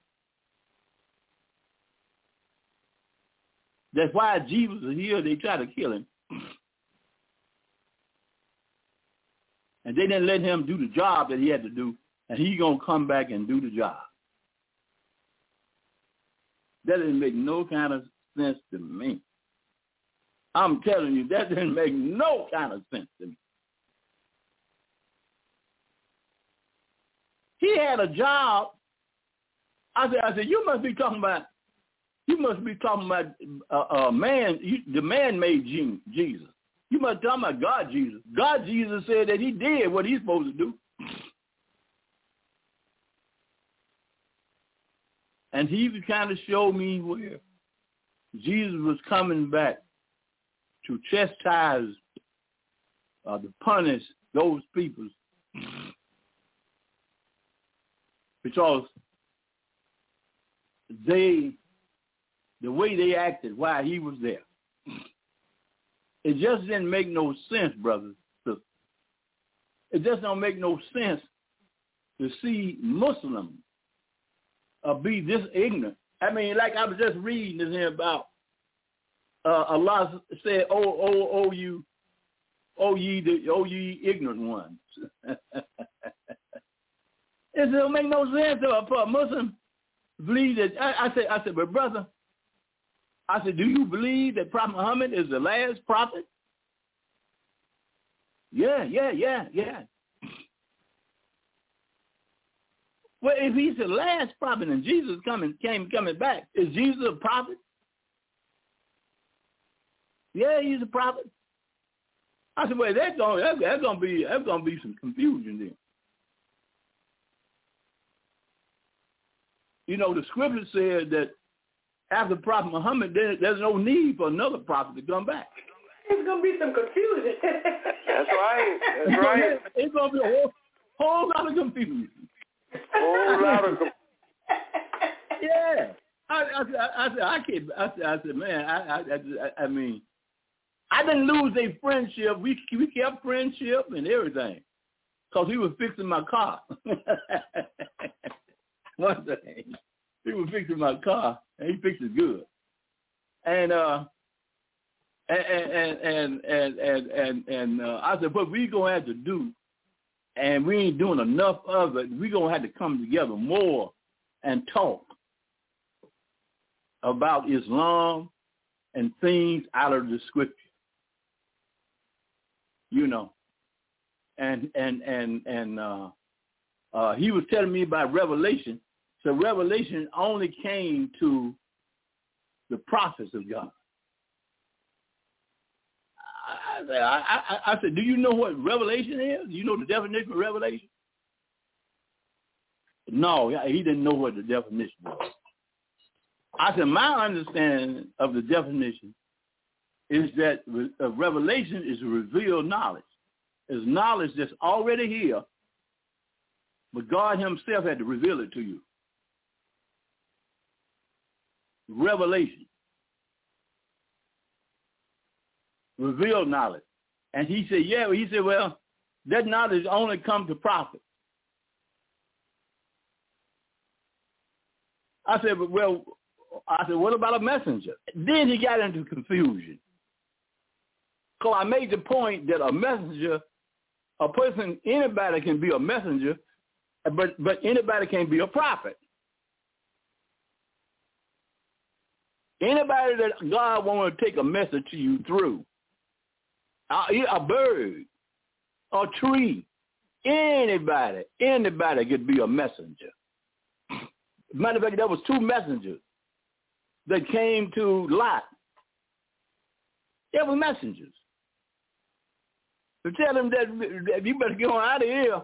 that's why Jesus is here. They try to kill him. And they didn't let him do the job that he had to do, and he's going to come back and do the job. That didn't make no kind of sense to me. I'm telling you, that didn't make no kind of sense to me. He had a job. I said, you must be talking about a man, the man-made Jesus. You must be talking about God Jesus. God Jesus said that he did what he's supposed to do. And he kind of showed me where Jesus was coming back to chastise, to punish those people because the way they acted while he was there. It just didn't make no sense, brothers. It just don't make no sense to see Muslims be this ignorant. I mean, like I was just reading this here about Allah said, "Oh, ye ignorant ones." It don't make no sense for a Muslim to believe that. I said, but brother, I said, do you believe that Prophet Muhammad is the last prophet? Yeah. Well, if he's the last prophet and Jesus coming back, is Jesus a prophet? Yeah, he's a prophet. I said, well, that's gonna be some confusion then. You know, the scripture said that after Prophet Muhammad, there's no need for another prophet to come back. There's going to be some confusion. That's right. That's right. It's going to be a whole lot of confusion. Whole lot of Yeah. I said, man, I mean, I didn't lose a friendship. We kept friendship and everything because he was fixing my car. One day, he was fixing my car, and he fixed it good. And I said, what we gonna have to do, and we ain't doing enough of it. We gonna have to come together more and talk about Islam and things out of the scripture. You know, and he was telling me about Revelation. So Revelation only came to the prophets of God. I said, do you know what Revelation is? Do you know the definition of Revelation? No, he didn't know what the definition was. I said, my understanding of the definition is that revelation is revealed knowledge. It's knowledge that's already here, but God himself had to reveal it to you. Revelation. Revealed knowledge. And he said, well, that knowledge only comes to prophets. I said, what about a messenger? Then he got into confusion. So I made the point that a messenger, a person, anybody can be a messenger, but anybody can be a prophet. Anybody that God wants to take a message to you through, a bird, a tree, anybody could be a messenger. Matter of fact, there was two messengers that came to Lot. They were messengers to tell him that you better get on out of here.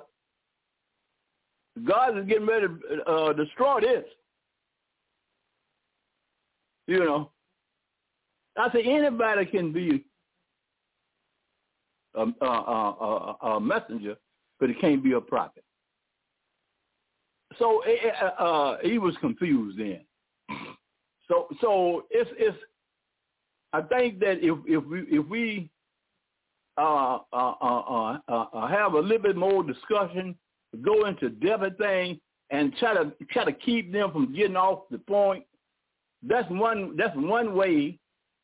God is getting ready to destroy this. You know, I say anybody can be a messenger, but it can't be a prophet. So he was confused then. So it's I think that if we have a little bit more discussion, go into depth thing, and try to keep them from getting off the point. That's one way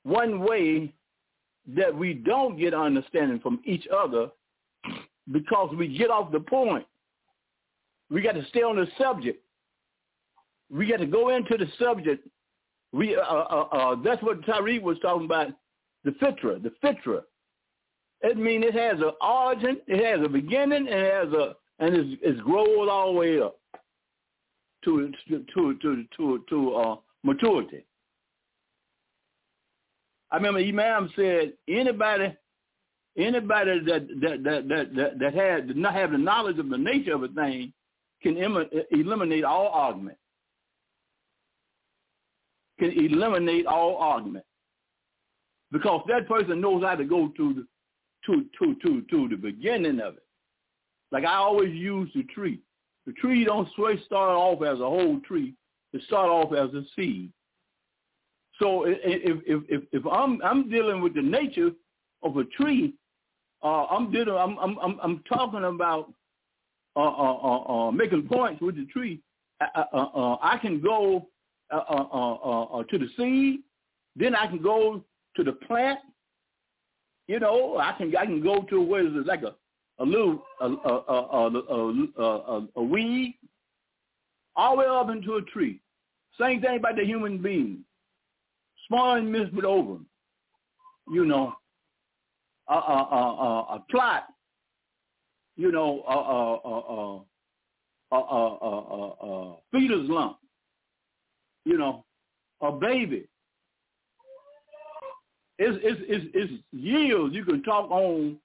that we don't get understanding from each other, because we get off the point. We got to stay on the subject. We got to go into the subject. We that's what Tariq was talking about. The fitra. It means it has an origin, it has a beginning, and it's grows all the way up to maturity. I remember Imam said anybody that had not have the knowledge of the nature of a thing can eliminate all argument. Can eliminate all argument, because that person knows how to go to the beginning of it. Like I always use the tree. The tree don't start off as a whole tree. It start off as a seed. So if I'm dealing with the nature of a tree, I'm talking about making points with the tree, I can go to the seed, then I can go to the plant. You know, I can go to where it's like a little weed, all the way up into a tree. Same thing about the human being. Small and misfit over, you know, a plot, you know, fetus lump, you know, a baby. It's years you can talk on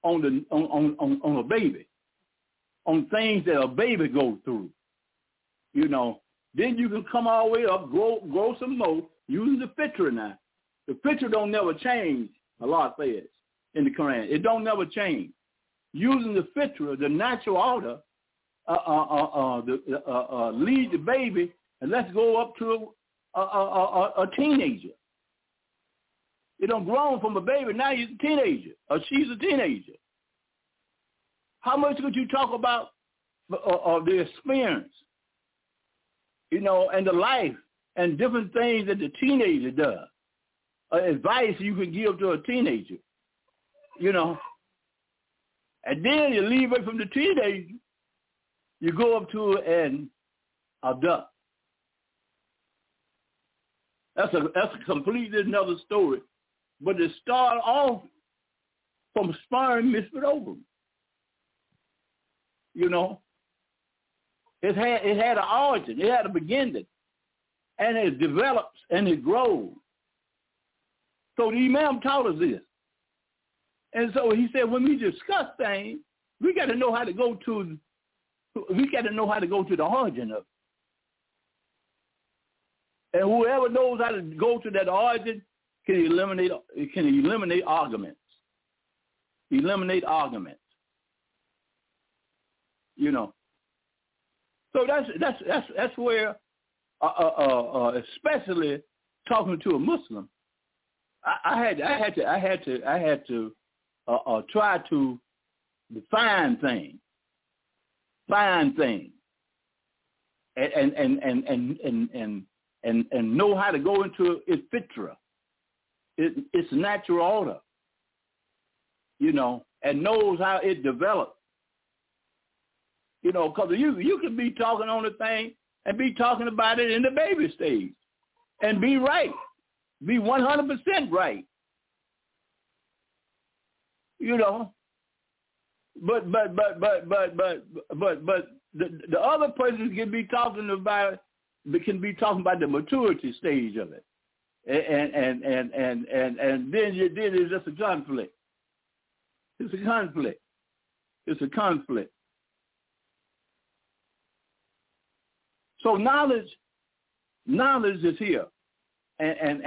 a baby, on things that a baby goes through, you know. Then you can come all the way up, grow some more, using the fitra now. The fitra don't never change, Allah says in the Quran. It don't never change. Using the fitra, the natural order, lead the baby, and let's go up to a teenager. It don't grown from a baby, now he's a teenager, or she's a teenager. How much could you talk about the experience, you know, and the life and different things that the teenager does? Advice you can give to a teenager, you know. And then you leave it from the teenager, you go up to an adult. That's a completely another story. But it started off from sperm misfit ovum. You know, it had an origin, it had a beginning, and it develops and it grows. So the Imam taught us this. And so he said, when we discuss things, we got to know how to go to the origin of it. And whoever knows how to go to that origin can eliminate arguments. Eliminate arguments. You know. So that's where, especially talking to a Muslim, I had to try to define things, and know how to go into its fitra, its natural order, you know, and knows how it develops. You know, because you can be talking on the thing and be talking about it in the baby stage and be right, be 100% right. You know, but the other person can be talking about the maturity stage of it, and then it's just a conflict. It's a conflict. So knowledge is here, and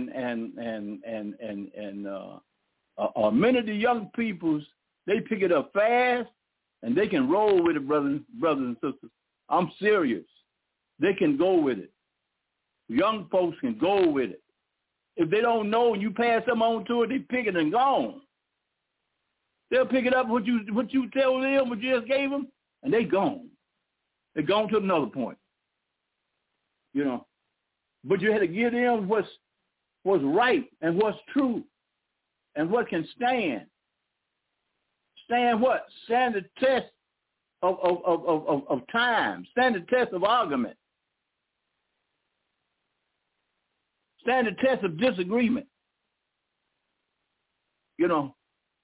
many of the young peoples, they pick it up fast, and they can roll with it, brothers and sisters. I'm serious. They can go with it. Young folks can go with it. If they don't know and you pass them on to it, they pick it and gone. They'll pick it up what you tell them, what you just gave them, and they gone. They're gone to another point. You know, but you had to give them what's right and what's true and what can stand. Stand what? Stand the test of time. Stand the test of argument. Stand the test of disagreement. You know,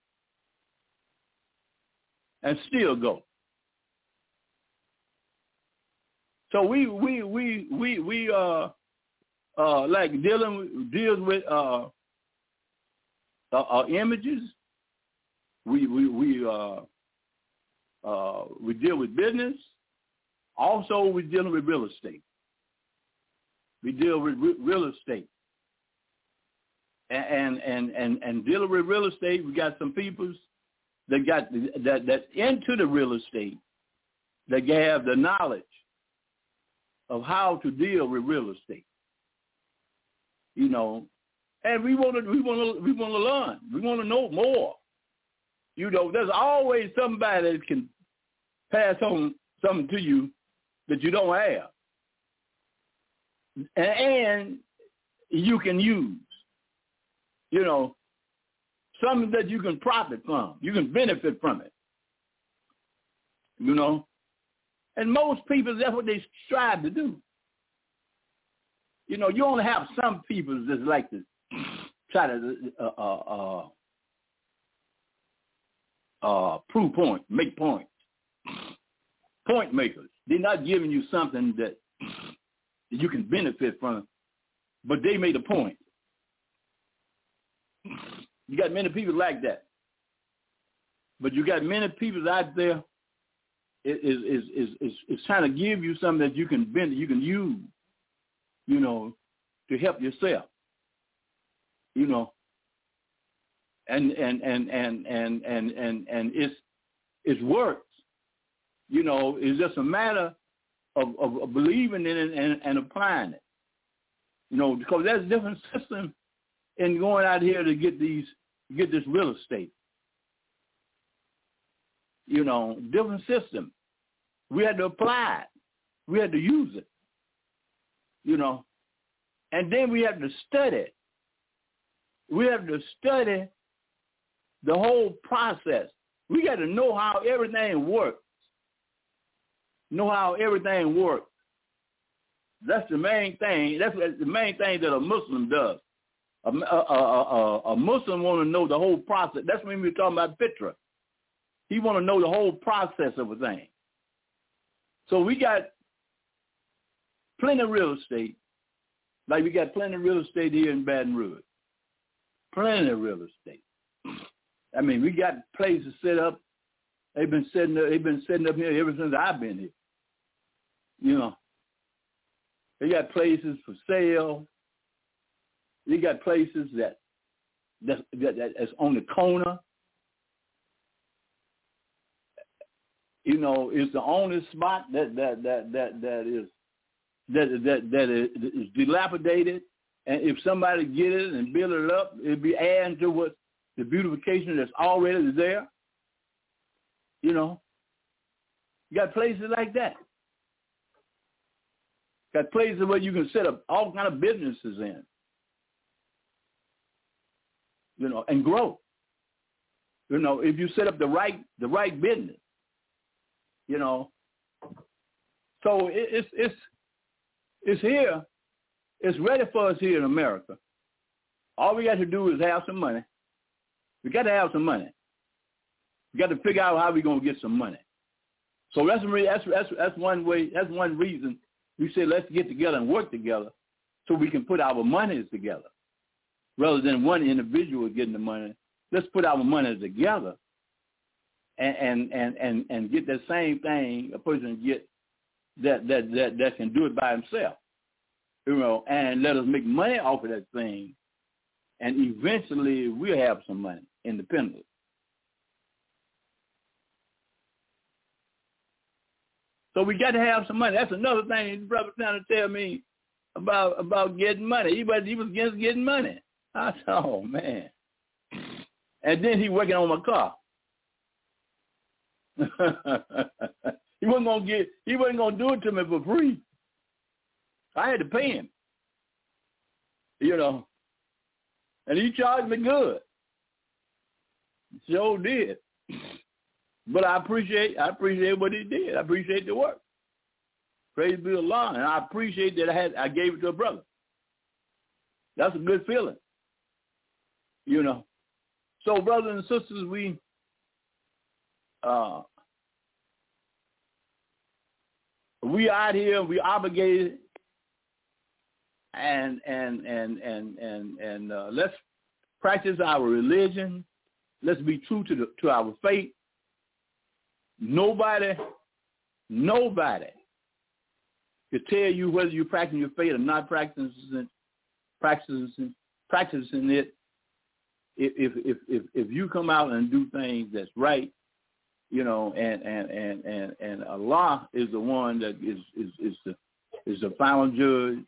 and still go. So we like deals with images. We deal with business. Also, we're dealing with real estate. We deal with real estate, and dealing with real estate. We got some people that got that's into the real estate that have the knowledge of how to deal with real estate, you know, and we want to learn. We want to know more. You know, there's always somebody that can pass on something to you that you don't have. And you can use, something that you can profit from. You can benefit from it, And most people, that's what they strive to do. You only have some people that like to try to prove points, make points. Point makers. They're not giving you something that you can benefit from, but they made a point. You got many people like that. But you got many people out there is trying to give you something that you can use, to help yourself. And it's works. It's just a matter of believing in it and applying it. Because there's a different system in going out here to get this real estate. Different system. We had to apply it. We had to use it. And then we have to study it. We have to study the whole process. We got to know how everything works. Know how everything works. That's the main thing. That's the main thing that a Muslim does. A Muslim want to know the whole process. That's when we're talking about fitra. He want to know the whole process of a thing. So we got plenty of real estate. Like we got plenty of real estate here in Baton Rouge. Plenty of real estate. I mean, we got places set up. They've been setting up here ever since I've been here. They got places for sale. They got places that's on the corner. It's the only spot that is dilapidated, and if somebody get it and build it up, it'd be adding to what the beautification that's already there. You got places like that. Got places where you can set up all kind of businesses in, and grow. If you set up the right business, So it's here. It's ready for us here in America. All we got to do is have some money. We got to have some money. We got to figure out how we're going to get some money. So that's one way. That's one reason we say let's get together and work together, so we can put our monies together, rather than one individual getting the money. Let's put our money together, and get that same thing a person get that can do it by himself, and let us make money off of that thing, and eventually we'll have some money independently. So we got to have some money. That's another thing the brother trying to tell me about getting money. He was against getting money. I said, oh man. And then he working on my car. He wasn't gonna do it to me for free. I had to pay him. And he charged me good. Sure did. But I appreciate what he did. I appreciate the work. Praise be Allah. And I appreciate that I gave it to a brother. That's a good feeling. So brothers and sisters, we out here, we obligated, and let's practice our religion. Let's be true to our faith. Nobody could tell you whether you're practicing your faith or not practicing it. If you come out and do things that's right, and Allah is the one that is the final judge,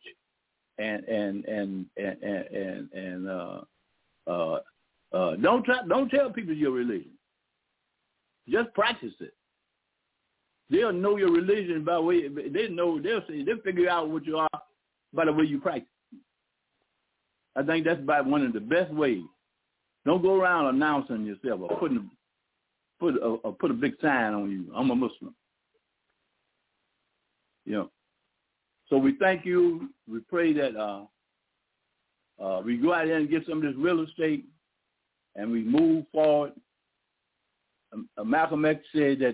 don't tell people your religion. Just practice it. They'll know your religion by way. They'll figure out what you are by the way you practice. I think that's about one of the best ways. Don't go around announcing yourself or put a big sign on you. I'm a Muslim. You know. So we thank you. We pray that we go out there and get some of this real estate, and we move forward. Malcolm X said that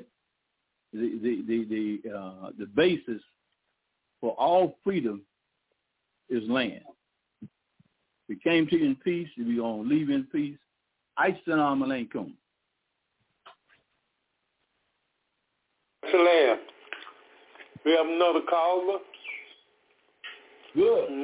the basis for all freedom is land. We came to you in peace, and we're going to leave in peace. Assalamu alaikum. Salam. We have another caller. Good.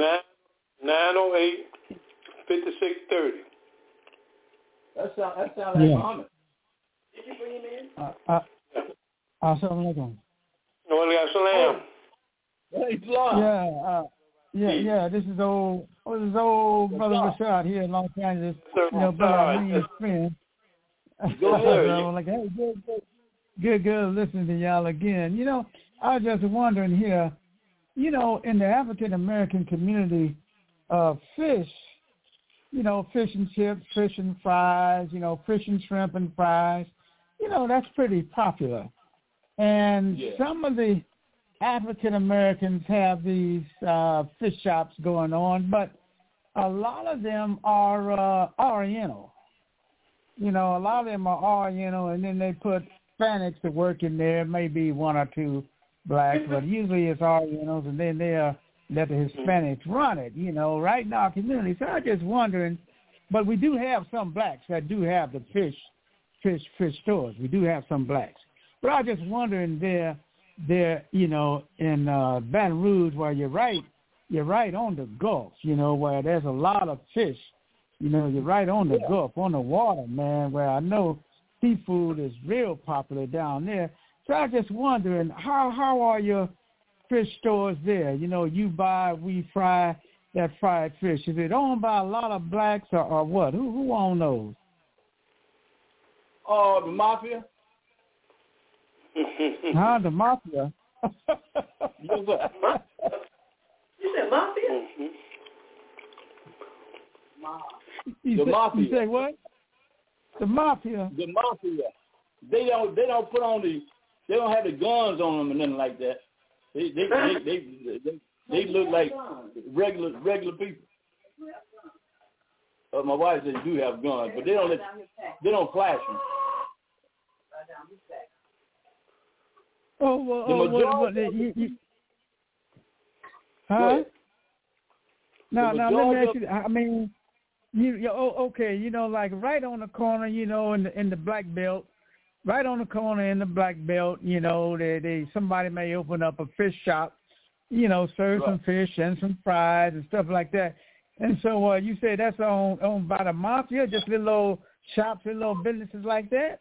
908-5630. That sounds like Muhammad. Did you bring him in? Assalamu alaikum. Salam. Yeah. This is old brother Rashad here in Los Angeles. Brother, I'm his friend. Go ahead. I'm like, hey, good listening to y'all again. I was just wondering here, in the African American community, fish, fish and chips, fish and fries, fish and shrimp and fries, that's pretty popular. And some of the African Americans have these fish shops going on, but a lot of them are Oriental. A lot of them are Oriental, and then they put Hispanics to work in there, maybe one or two blacks, but usually it's Orientals, and then they'll let the Hispanics run it, right in our community. So I'm just wondering, but we do have some blacks that do have the fish stores. We do have some blacks. But I was just wondering there, in Baton Rouge, where you're right on the Gulf, where there's a lot of fish, you're right on the Gulf, on the water, man, where I know seafood is real popular down there. So I was just wondering, how are your fish stores there? You buy, we fry that fried fish. Is it owned by a lot of blacks or what? Who own those? The mafia. The mafia? You said mafia? The mafia. You say what? The mafia. The mafia. They don't put on they don't have the guns on them and nothing like that. They look like regular people. My wife said they do have guns, but they don't flash them. What? Huh? Now let me ask you. I mean, okay. Like right on the corner, in the Black Belt, right on the corner in the Black Belt, somebody may open up a fish shop, serve some fish and some fries and stuff like that. And so you say that's owned by the mafia, just little old shops, little old businesses like that.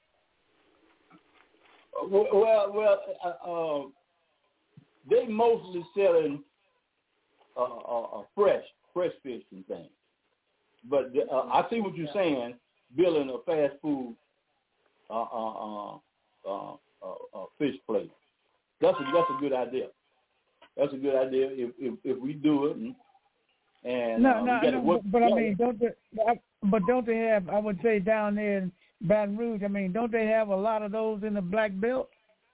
Well, they mostly selling fresh fish and things. But I see what you're saying, building a fast food fish place. That's a good idea. That's a good idea if we do it. And but I mean, don't they have? I would say down there in Baton Rouge. I mean, don't they have a lot of those in the Black Belt?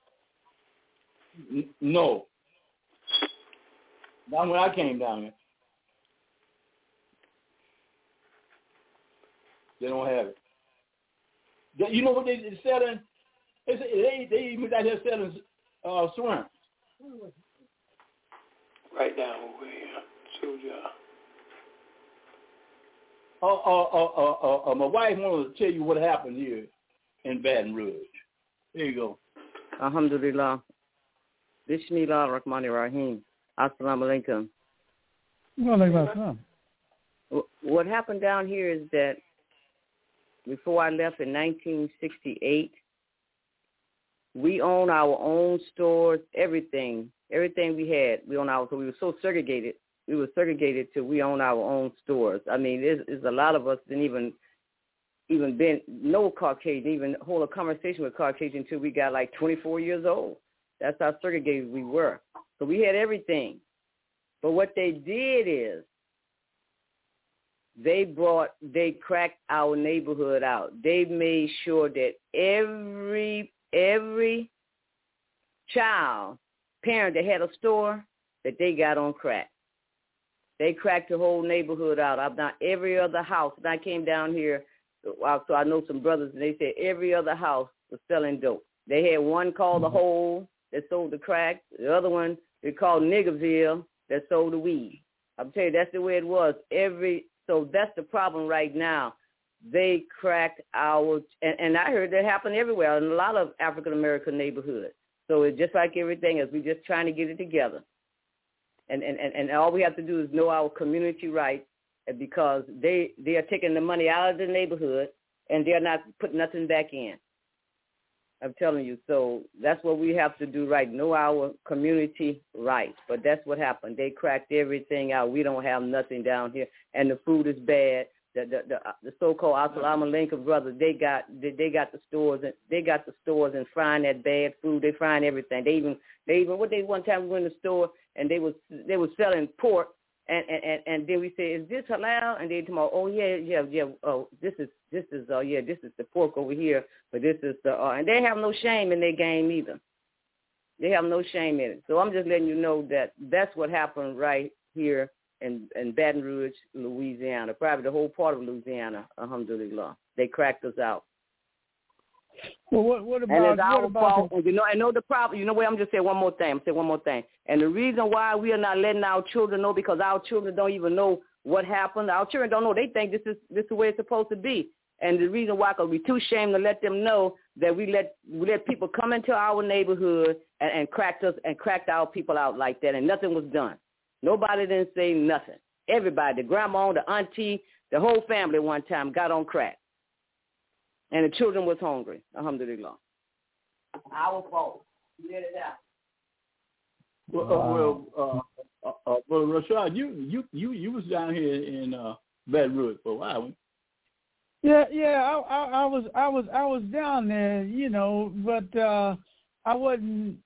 No. Not when I came down here. They don't have it. You know what they're selling? They even out here selling shrimp. Right down over here. Suja. My wife wanted to tell you what happened here in Baton Rouge. There you go. Alhamdulillah. Bismillah ar-Rahman ar-Rahim. Assalamu alaikum. What happened down here is that before I left in 1968, we own our own stores, everything we had. We own our, so we were so segregated. We were segregated till we own our own stores. I mean, there's a lot of us didn't even know Caucasian, even hold a conversation with Caucasian until we got like 24 years old. That's how segregated we were. So we had everything. But what they did is they cracked our neighborhood out. They made sure that every child, parent that had a store, that they got on crack. They cracked the whole neighborhood out. I've done every other house. And I came down here, so I know some brothers, and they said every other house was selling dope. They had one called The Hole that sold the crack. The other one they called Niggerville that sold the weed. I'm telling you, that's the way it was. So that's the problem right now. They cracked our, and I heard that happen everywhere in a lot of African-American neighborhoods. So it's just like everything else. We're just trying to get it together. And all we have to do is know our community rights, because they are taking the money out of the neighborhood and they're not putting nothing back in. I'm telling you. So that's what we have to do, right? Know our community rights. But that's what happened. They cracked everything out. We don't have nothing down here, and the food is bad. The so-called Assalamu Alaikum brothers, they got the stores and frying that bad food. They frying everything. They even one time we went in the store and they was selling pork, and then we said, is this halal? And they told me, oh yeah. Oh, this is the pork over here, but this is the and they have no shame in their game either. They have no shame in it. So I'm just letting you know that that's what happened right here in Baton Rouge, Louisiana, probably the whole part of Louisiana, alhamdulillah. They cracked us out. Well, what about? And it's our fault. I know the problem. You know what? I'm just saying one more thing. And the reason why we are not letting our children know, because our children don't even know what happened. Our children don't know. They think this is the way it's supposed to be. And the reason why, because we're too ashamed to let them know that we let people come into our neighborhood and cracked our people out like that, and nothing was done. Nobody didn't say nothing. Everybody, the grandma, the auntie, the whole family one time got on crack. And the children was hungry. Alhamdulillah. Our fault. We let it out. Well, Rashad, you was down here in Baton Rouge for a while. Yeah, I was down there, but I wasn't,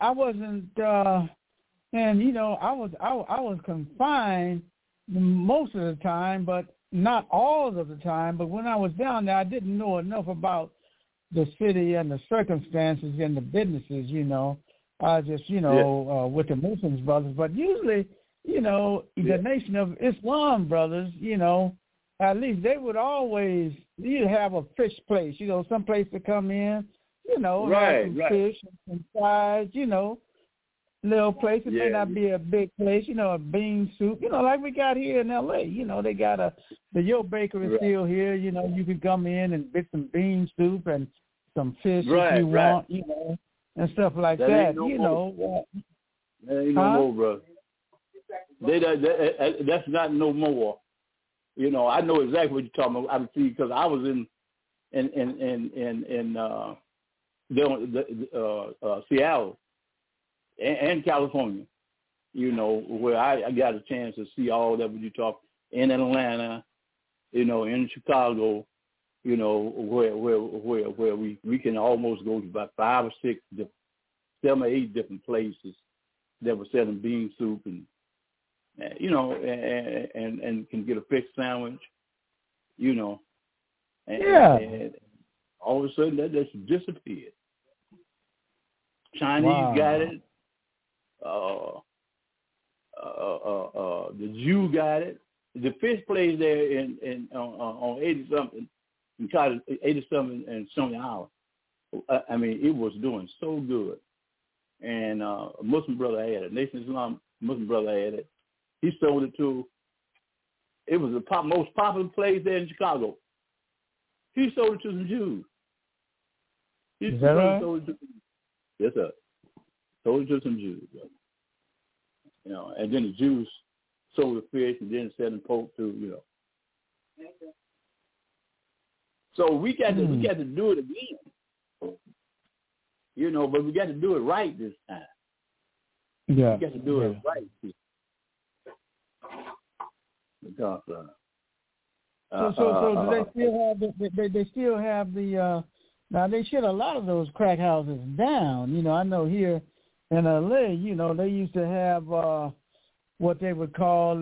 and I was confined most of the time, but not all of the time. But when I was down there, I didn't know enough about the city and the circumstances and the businesses. I just with the Muslims brothers, but usually, the Nation of Islam brothers, at least they would always have a fish place, some place to come in, have some fish and some fries, little place. It may not be a big place, a bean soup, like we got here in L.A. They got the Yo Bakery is still here. You can come in and get some bean soup and some fish if you want, and stuff like that. That ain't no more, bro. That's not no more. I know exactly what you're talking about. I see, because I was in Seattle and California, where I got a chance to see all that what you talk in Atlanta, in Chicago, where we can almost go to about 5 or 6, 7 or 8 different places that were selling bean soup and can get a fish sandwich, and all of a sudden that just disappeared. Chinese got it. The Jew got it. The fish place there on 80-something, in Cottage 80-something and Sony Island. I mean, it was doing so good. And a Muslim brother had it. Nation Islam Muslim brother had it. He sold it to. It was the most popular place there in Chicago. He sold it to some Jews. Is that right? Yes, sir. Sold it to some Jews. And then the Jews sold the fish and then selling pork too. So we got to do it again. But we got to do it right this time. Yeah. We got to do it right. Because, so do they still have the now they shut a lot of those crack houses down. I know here in LA, you know, they used to have what they would call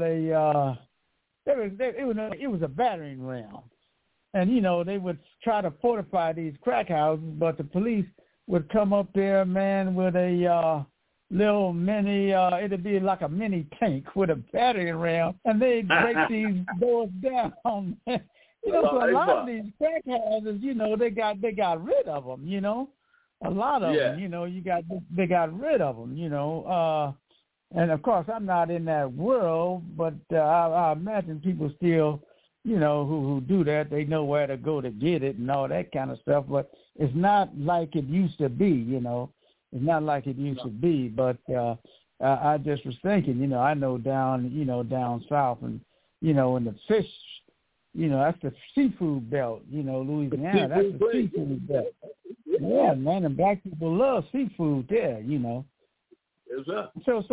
it was a battering ram. And, you know, they would try to fortify these crack houses, but the police would come up there, man, with a little mini, it'd be like a mini tank with a battering ram, and they'd break these doors down. You know, so a lot of these crack houses, you know, they got rid of them, you know. A lot of them, you know, they got rid of them, you know. And, of course, I'm not in that world, but I imagine people still, you know, who do that, they know where to go to get it and all that kind of stuff. But it's not like it used to be, you know. It's not like it used to be. But I just was thinking, you know, I know down south and, you know, in the fish, you know, that's the seafood belt, you know, Louisiana. That's the seafood belt. Yeah, man, and black people love seafood there, you know. Yes, sir.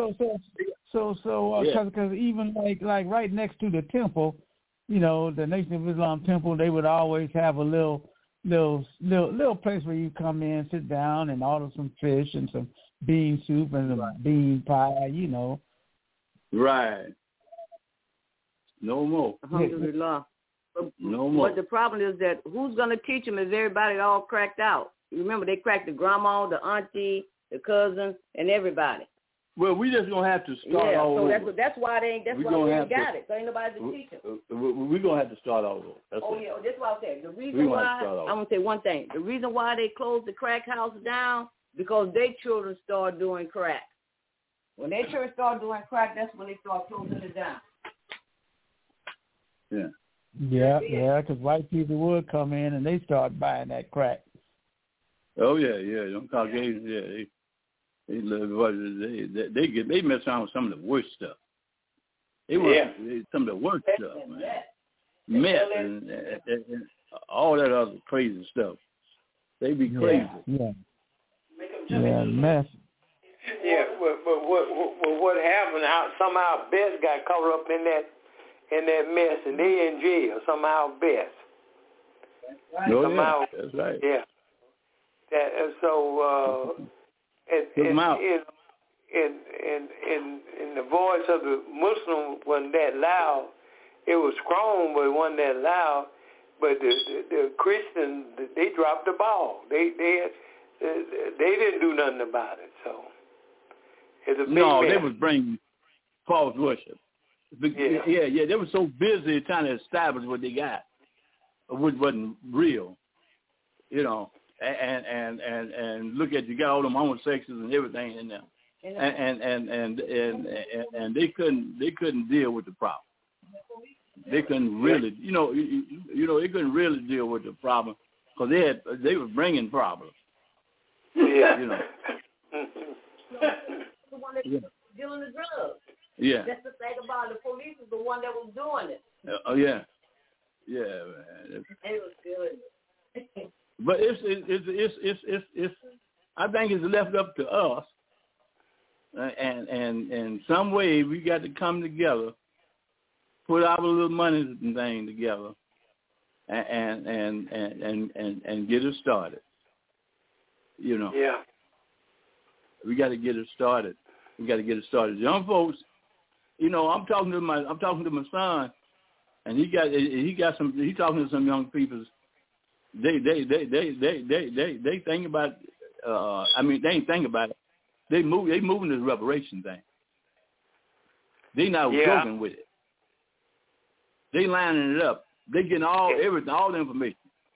So, because even like right next to the temple, you know, the Nation of Islam temple, they would always have a little place where you come in, sit down, and order some fish and some bean soup and some bean pie, you know. Right. No more. Alhamdulillah. No more. But the problem is that who's going to teach them if everybody all cracked out? Remember, they cracked the grandma, the auntie, the cousin, and everybody. Well, we just gonna have to start all over. So that's why they ain't got it. So ain't nobody to teach them. We're gonna have to start all over. That's that's what I said. The reason why I'm gonna say one thing. The reason why they closed the crack house down because their children started doing crack. When their children start doing crack, that's when they start closing it down. Yeah. Yeah, because white people would come in and they start buying that crack. Oh yeah. Them Caucasians, they mess around with some of the worst stuff. Some of the worst stuff, man. Meth and all that other crazy stuff. They be crazy. Yeah, meth. Yeah, but what happened? Somehow Bess got caught up in that mess, and they in jail somehow. Bess. Oh, somehow, that's right. Yeah. In the voice of the Muslim wasn't that loud. It was strong, but it wasn't that loud. But the Christians, they dropped the ball. They didn't do nothing about it. So it's a big mess. They was bringing false worship. Yeah. They were so busy trying to establish what they got, which wasn't real, you know. And look at, you got all them homosexuals and everything in there, and they couldn't deal with the problem. They couldn't really, they couldn't really deal with the problem because they were bringing problems. Yeah. You know. The one that was dealing the drugs. Yeah. That's the thing about it. The police is the one that was doing it. Yeah, man. It was good. But it's I think it's left up to us, and in some way we got to come together, put our little money thing together, and get it started. You know. Yeah. We got to get it started. Young folks, you know, I'm talking to my son, and he's talking to some young people. They think about. They ain't think about it. They moving this reparation thing. They not joking with it. They lining it up. They getting everything, all the information.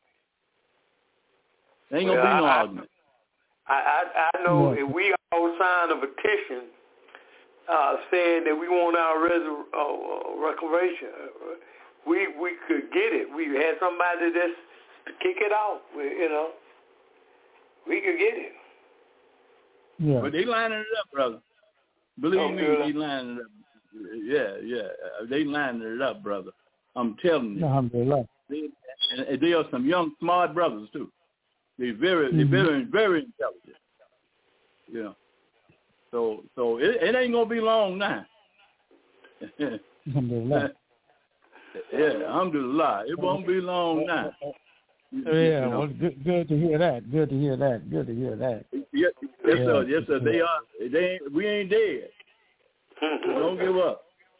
There ain't gonna be no argument. I know if we all signed a petition saying that we want our reparation, we could get it. We had somebody that's to kick it off, you know. We could get it. Yeah. But they lining it up, brother. Believe me, they lining it up. Yeah. They lining it up, brother. I'm telling you. Alhamdulillah. They are some young, smart brothers too. They're very intelligent. You know. So it ain't gonna be long now. Alhamdulillah. Yeah, alhamdulillah. It won't be long now. Yeah, well, good to hear that. Good to hear that. Yes, sir. They are. We ain't dead. So don't give up.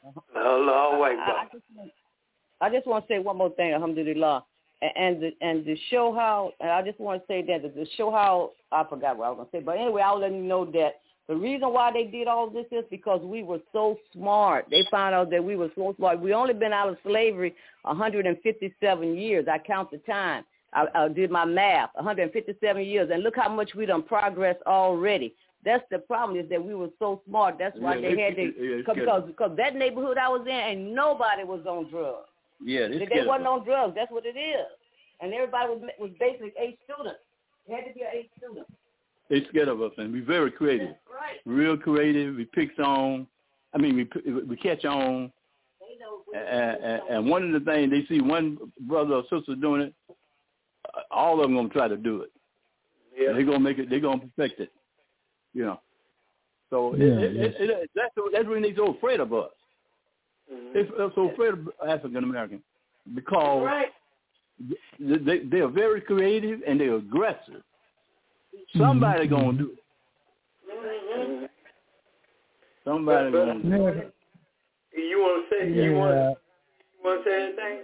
I just want to say one more thing, alhamdulillah, and to show how. And I just want to say that to show how I forgot what I was going to say, but anyway, I'll let you know that the reason why they did all this is because we were so smart. They found out that we were so smart. We only been out of slavery 157 years. I count the time. I did my math, 157 years, and look how much we done progressed already. That's the problem, is that we were so smart. That's why they had to, because that neighborhood I was in, and nobody was on drugs. Yeah, they wasn't on drugs. That's what it is. And everybody was basically A students. It had to be an A student. They scared of us, and we're very creative. That's right. Real creative. We pick on. I mean, we catch on. And one of the things, they see one brother or sister doing it, all of them going to try to do it. Yeah. They're going to make it. They're going to perfect it. You know. So that's when they're so afraid of us. They're so afraid of African Americans because they are very creative and they're aggressive. Somebody gonna do it. Somebody gonna do it. You want to say? You want to say anything?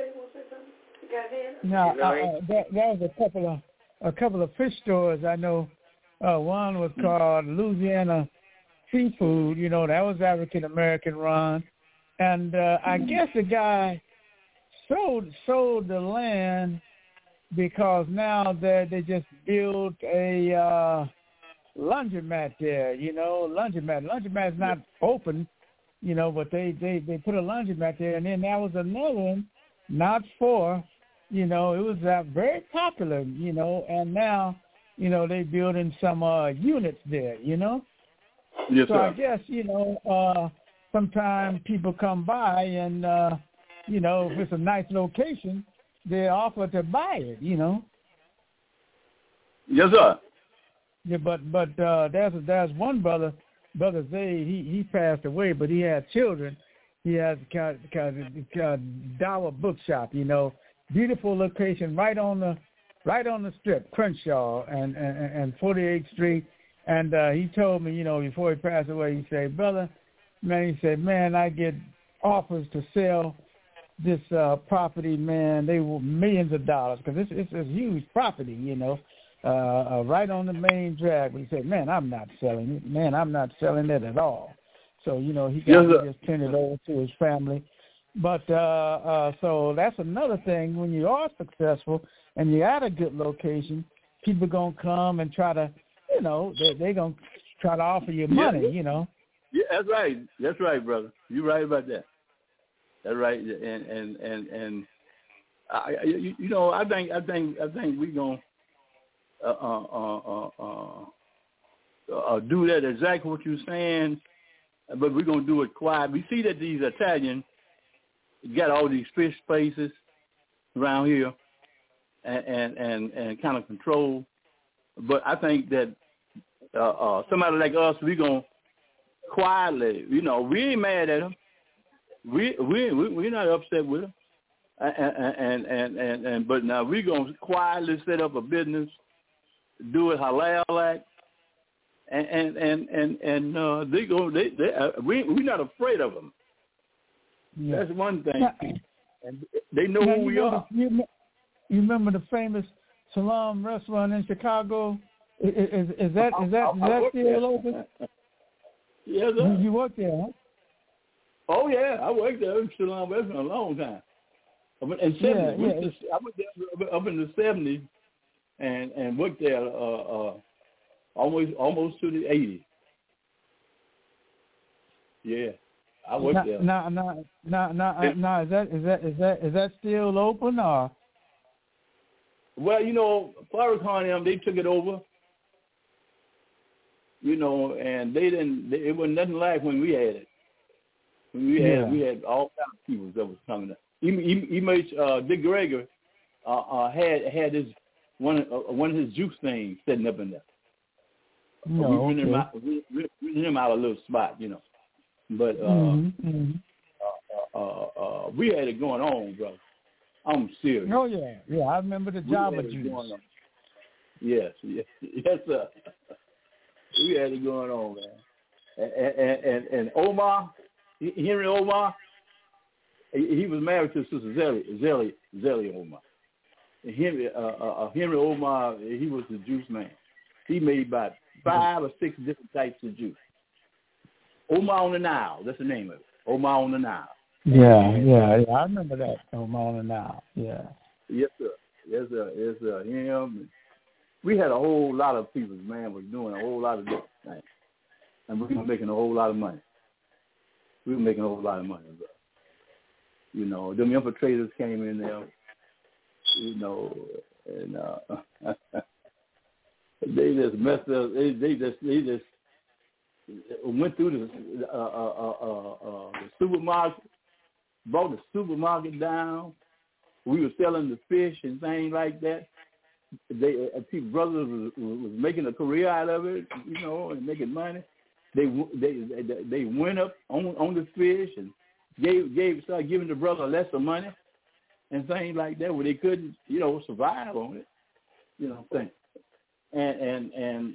Now, that was a couple of fish stores I know. One was called Louisiana Seafood. You know, that was African American run, and I guess the guy sold the land because now they just built a laundromat there. You know, laundromat's not open. You know, but they put a laundromat there, and then there was another one, not for. You know, it was very popular, you know, and now, you know, they building some units there, you know. Yes, so sir. I guess, you know, sometimes people come by and, you know, if it's a nice location, they offer to buy it, you know. Yes, sir. Yeah, but there's one brother Zay, he passed away, but he had children. He has Dawa Bookshop, you know. Beautiful location right on the strip, Crenshaw and 48th Street. And he told me, you know, before he passed away, he said, brother, man, he said, man, I get offers to sell this property, man. They were millions of dollars because it's a huge property, you know, right on the main drag. But he said, man, I'm not selling it. Man, I'm not selling it at all. So, you know, he got to just turn it over to his family. But so that's another thing. When you are successful and you're at a good location, people going to come and try to, you know, they're going to try to offer you money, you know. Yeah, that's right. That's right, brother. You're right about that. That's right. And you know, I think we're going to do that exactly what you're saying, but we're going to do it quiet. We see that these Italians got all these fish places around here and kind of control. But I think that somebody like us, we're going to quietly, you know, we ain't mad at them. We're not upset with them. And but now we're going to quietly set up a business, do it halal act, and we're not afraid of them. Yeah. That's one thing. And they know who we are. You remember the famous Salam restaurant in Chicago? Is that still open? Yes, sir. You worked there, huh? Oh yeah, I worked there in Salam restaurant a long time. In the 70s. I went there up in the 70s and worked there almost to the 80s. Yeah. I worked there. Now, is that still open or? Well, you know, Farrakhan they took it over. You know, and it wasn't nothing like when we had it. When we had all kinds of people that was coming up. Dick Gregory had his one of his juice things sitting up in there. No, we rented him out a little spot, you know. But we had it going on, brother. I'm serious. Oh, yeah. Yeah, I remember the Java Juice. Yes, sir. We had it going on, man. And Omar, Henry Omar, he was married to Sister Zelly Omar. And Henry Omar, he was the juice man. He made about 5 or 6 different types of juice. Omar on the Nile, that's the name of it. Omar on the Nile. Yeah. I remember that. Omar on the Nile. Yeah. Yes, sir. Yes, sir. Him. We had a whole lot of people, man, was doing a whole lot of different things. And we were making a whole lot of money. Bro. You know, them infiltrators came in there, you know, and they just messed up. They just went through the supermarket, brought the supermarket down. We were selling the fish and things like that. People, brothers was making a career out of it, you know, and making money. They went up on the fish and started giving the brother less of money and things like that, where they couldn't, you know, survive on it, you know, things. And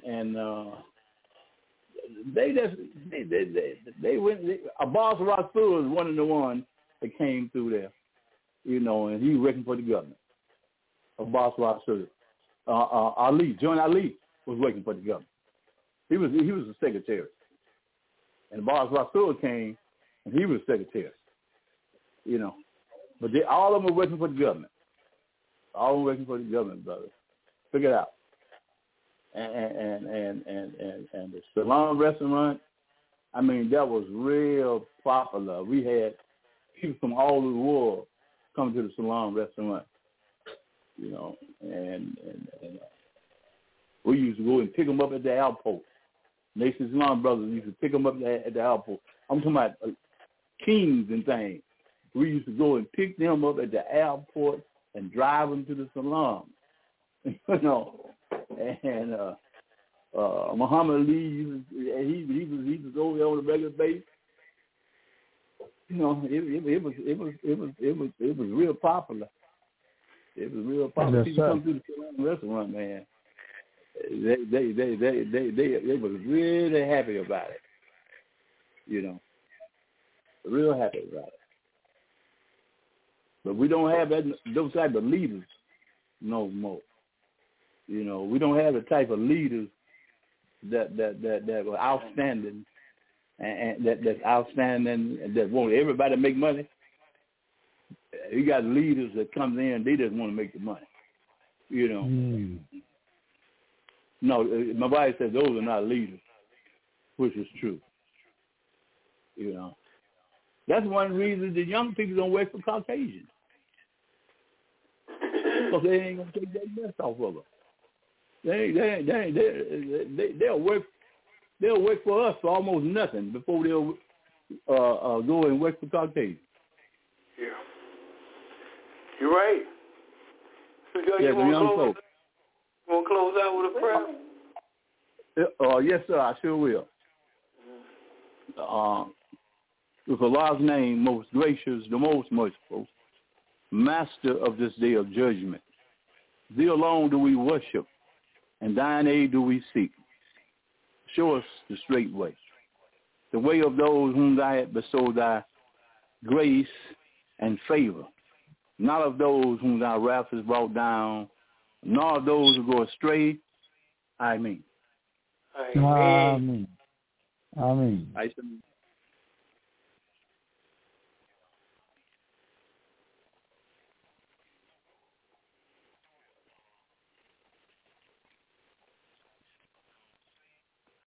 they went. Abbas Rasul was one of the ones that came through there, you know, and he was working for the government. Abbas Rasul. John Ali was working for the government. He was a secretary. And Abbas Rasul came, and he was secretary. You know, but all of them were working for the government. All of them working for the government, brother. Figure it out. And the Salon restaurant, I mean, that was real popular. We had people from all over the world coming to the Salon restaurant. You know, and we used to go and pick them up at the airport. Nation Islam brothers used to pick them up at the airport. I'm talking about kings and things. We used to go and pick them up at the airport and drive them to the Salon. You know, and Muhammad Ali, he was over there on a regular basis. You know, it was real popular. It was real popular. People come through the Salon restaurant, man. They was really happy about it. You know, real happy about it. But we don't have those type of leaders no more. You know, we don't have the type of leaders that were outstanding and that's outstanding and that want everybody to make money. You got leaders that comes in, they just want to make the money. You know. No, my wife says those are not leaders, which is true. You know. That's one of the reasons the young people don't work for Caucasians. Because they ain't going to take that mess off of them. They'll work for us for almost nothing before they'll go and work for Caucasians. Yeah. You're right. Yeah, the young folks. You want to close out with a prayer? Yes, sir, I sure will. With Allah's name, most gracious, the most merciful, master of this day of judgment. Thee alone do we worship, and thine aid do we seek. Show us the straight way, the way of those whom thou hast bestowed thy grace and favor, not of those whom thy wrath has brought down, nor of those who go astray. Amen. Amen. Amen. Amen.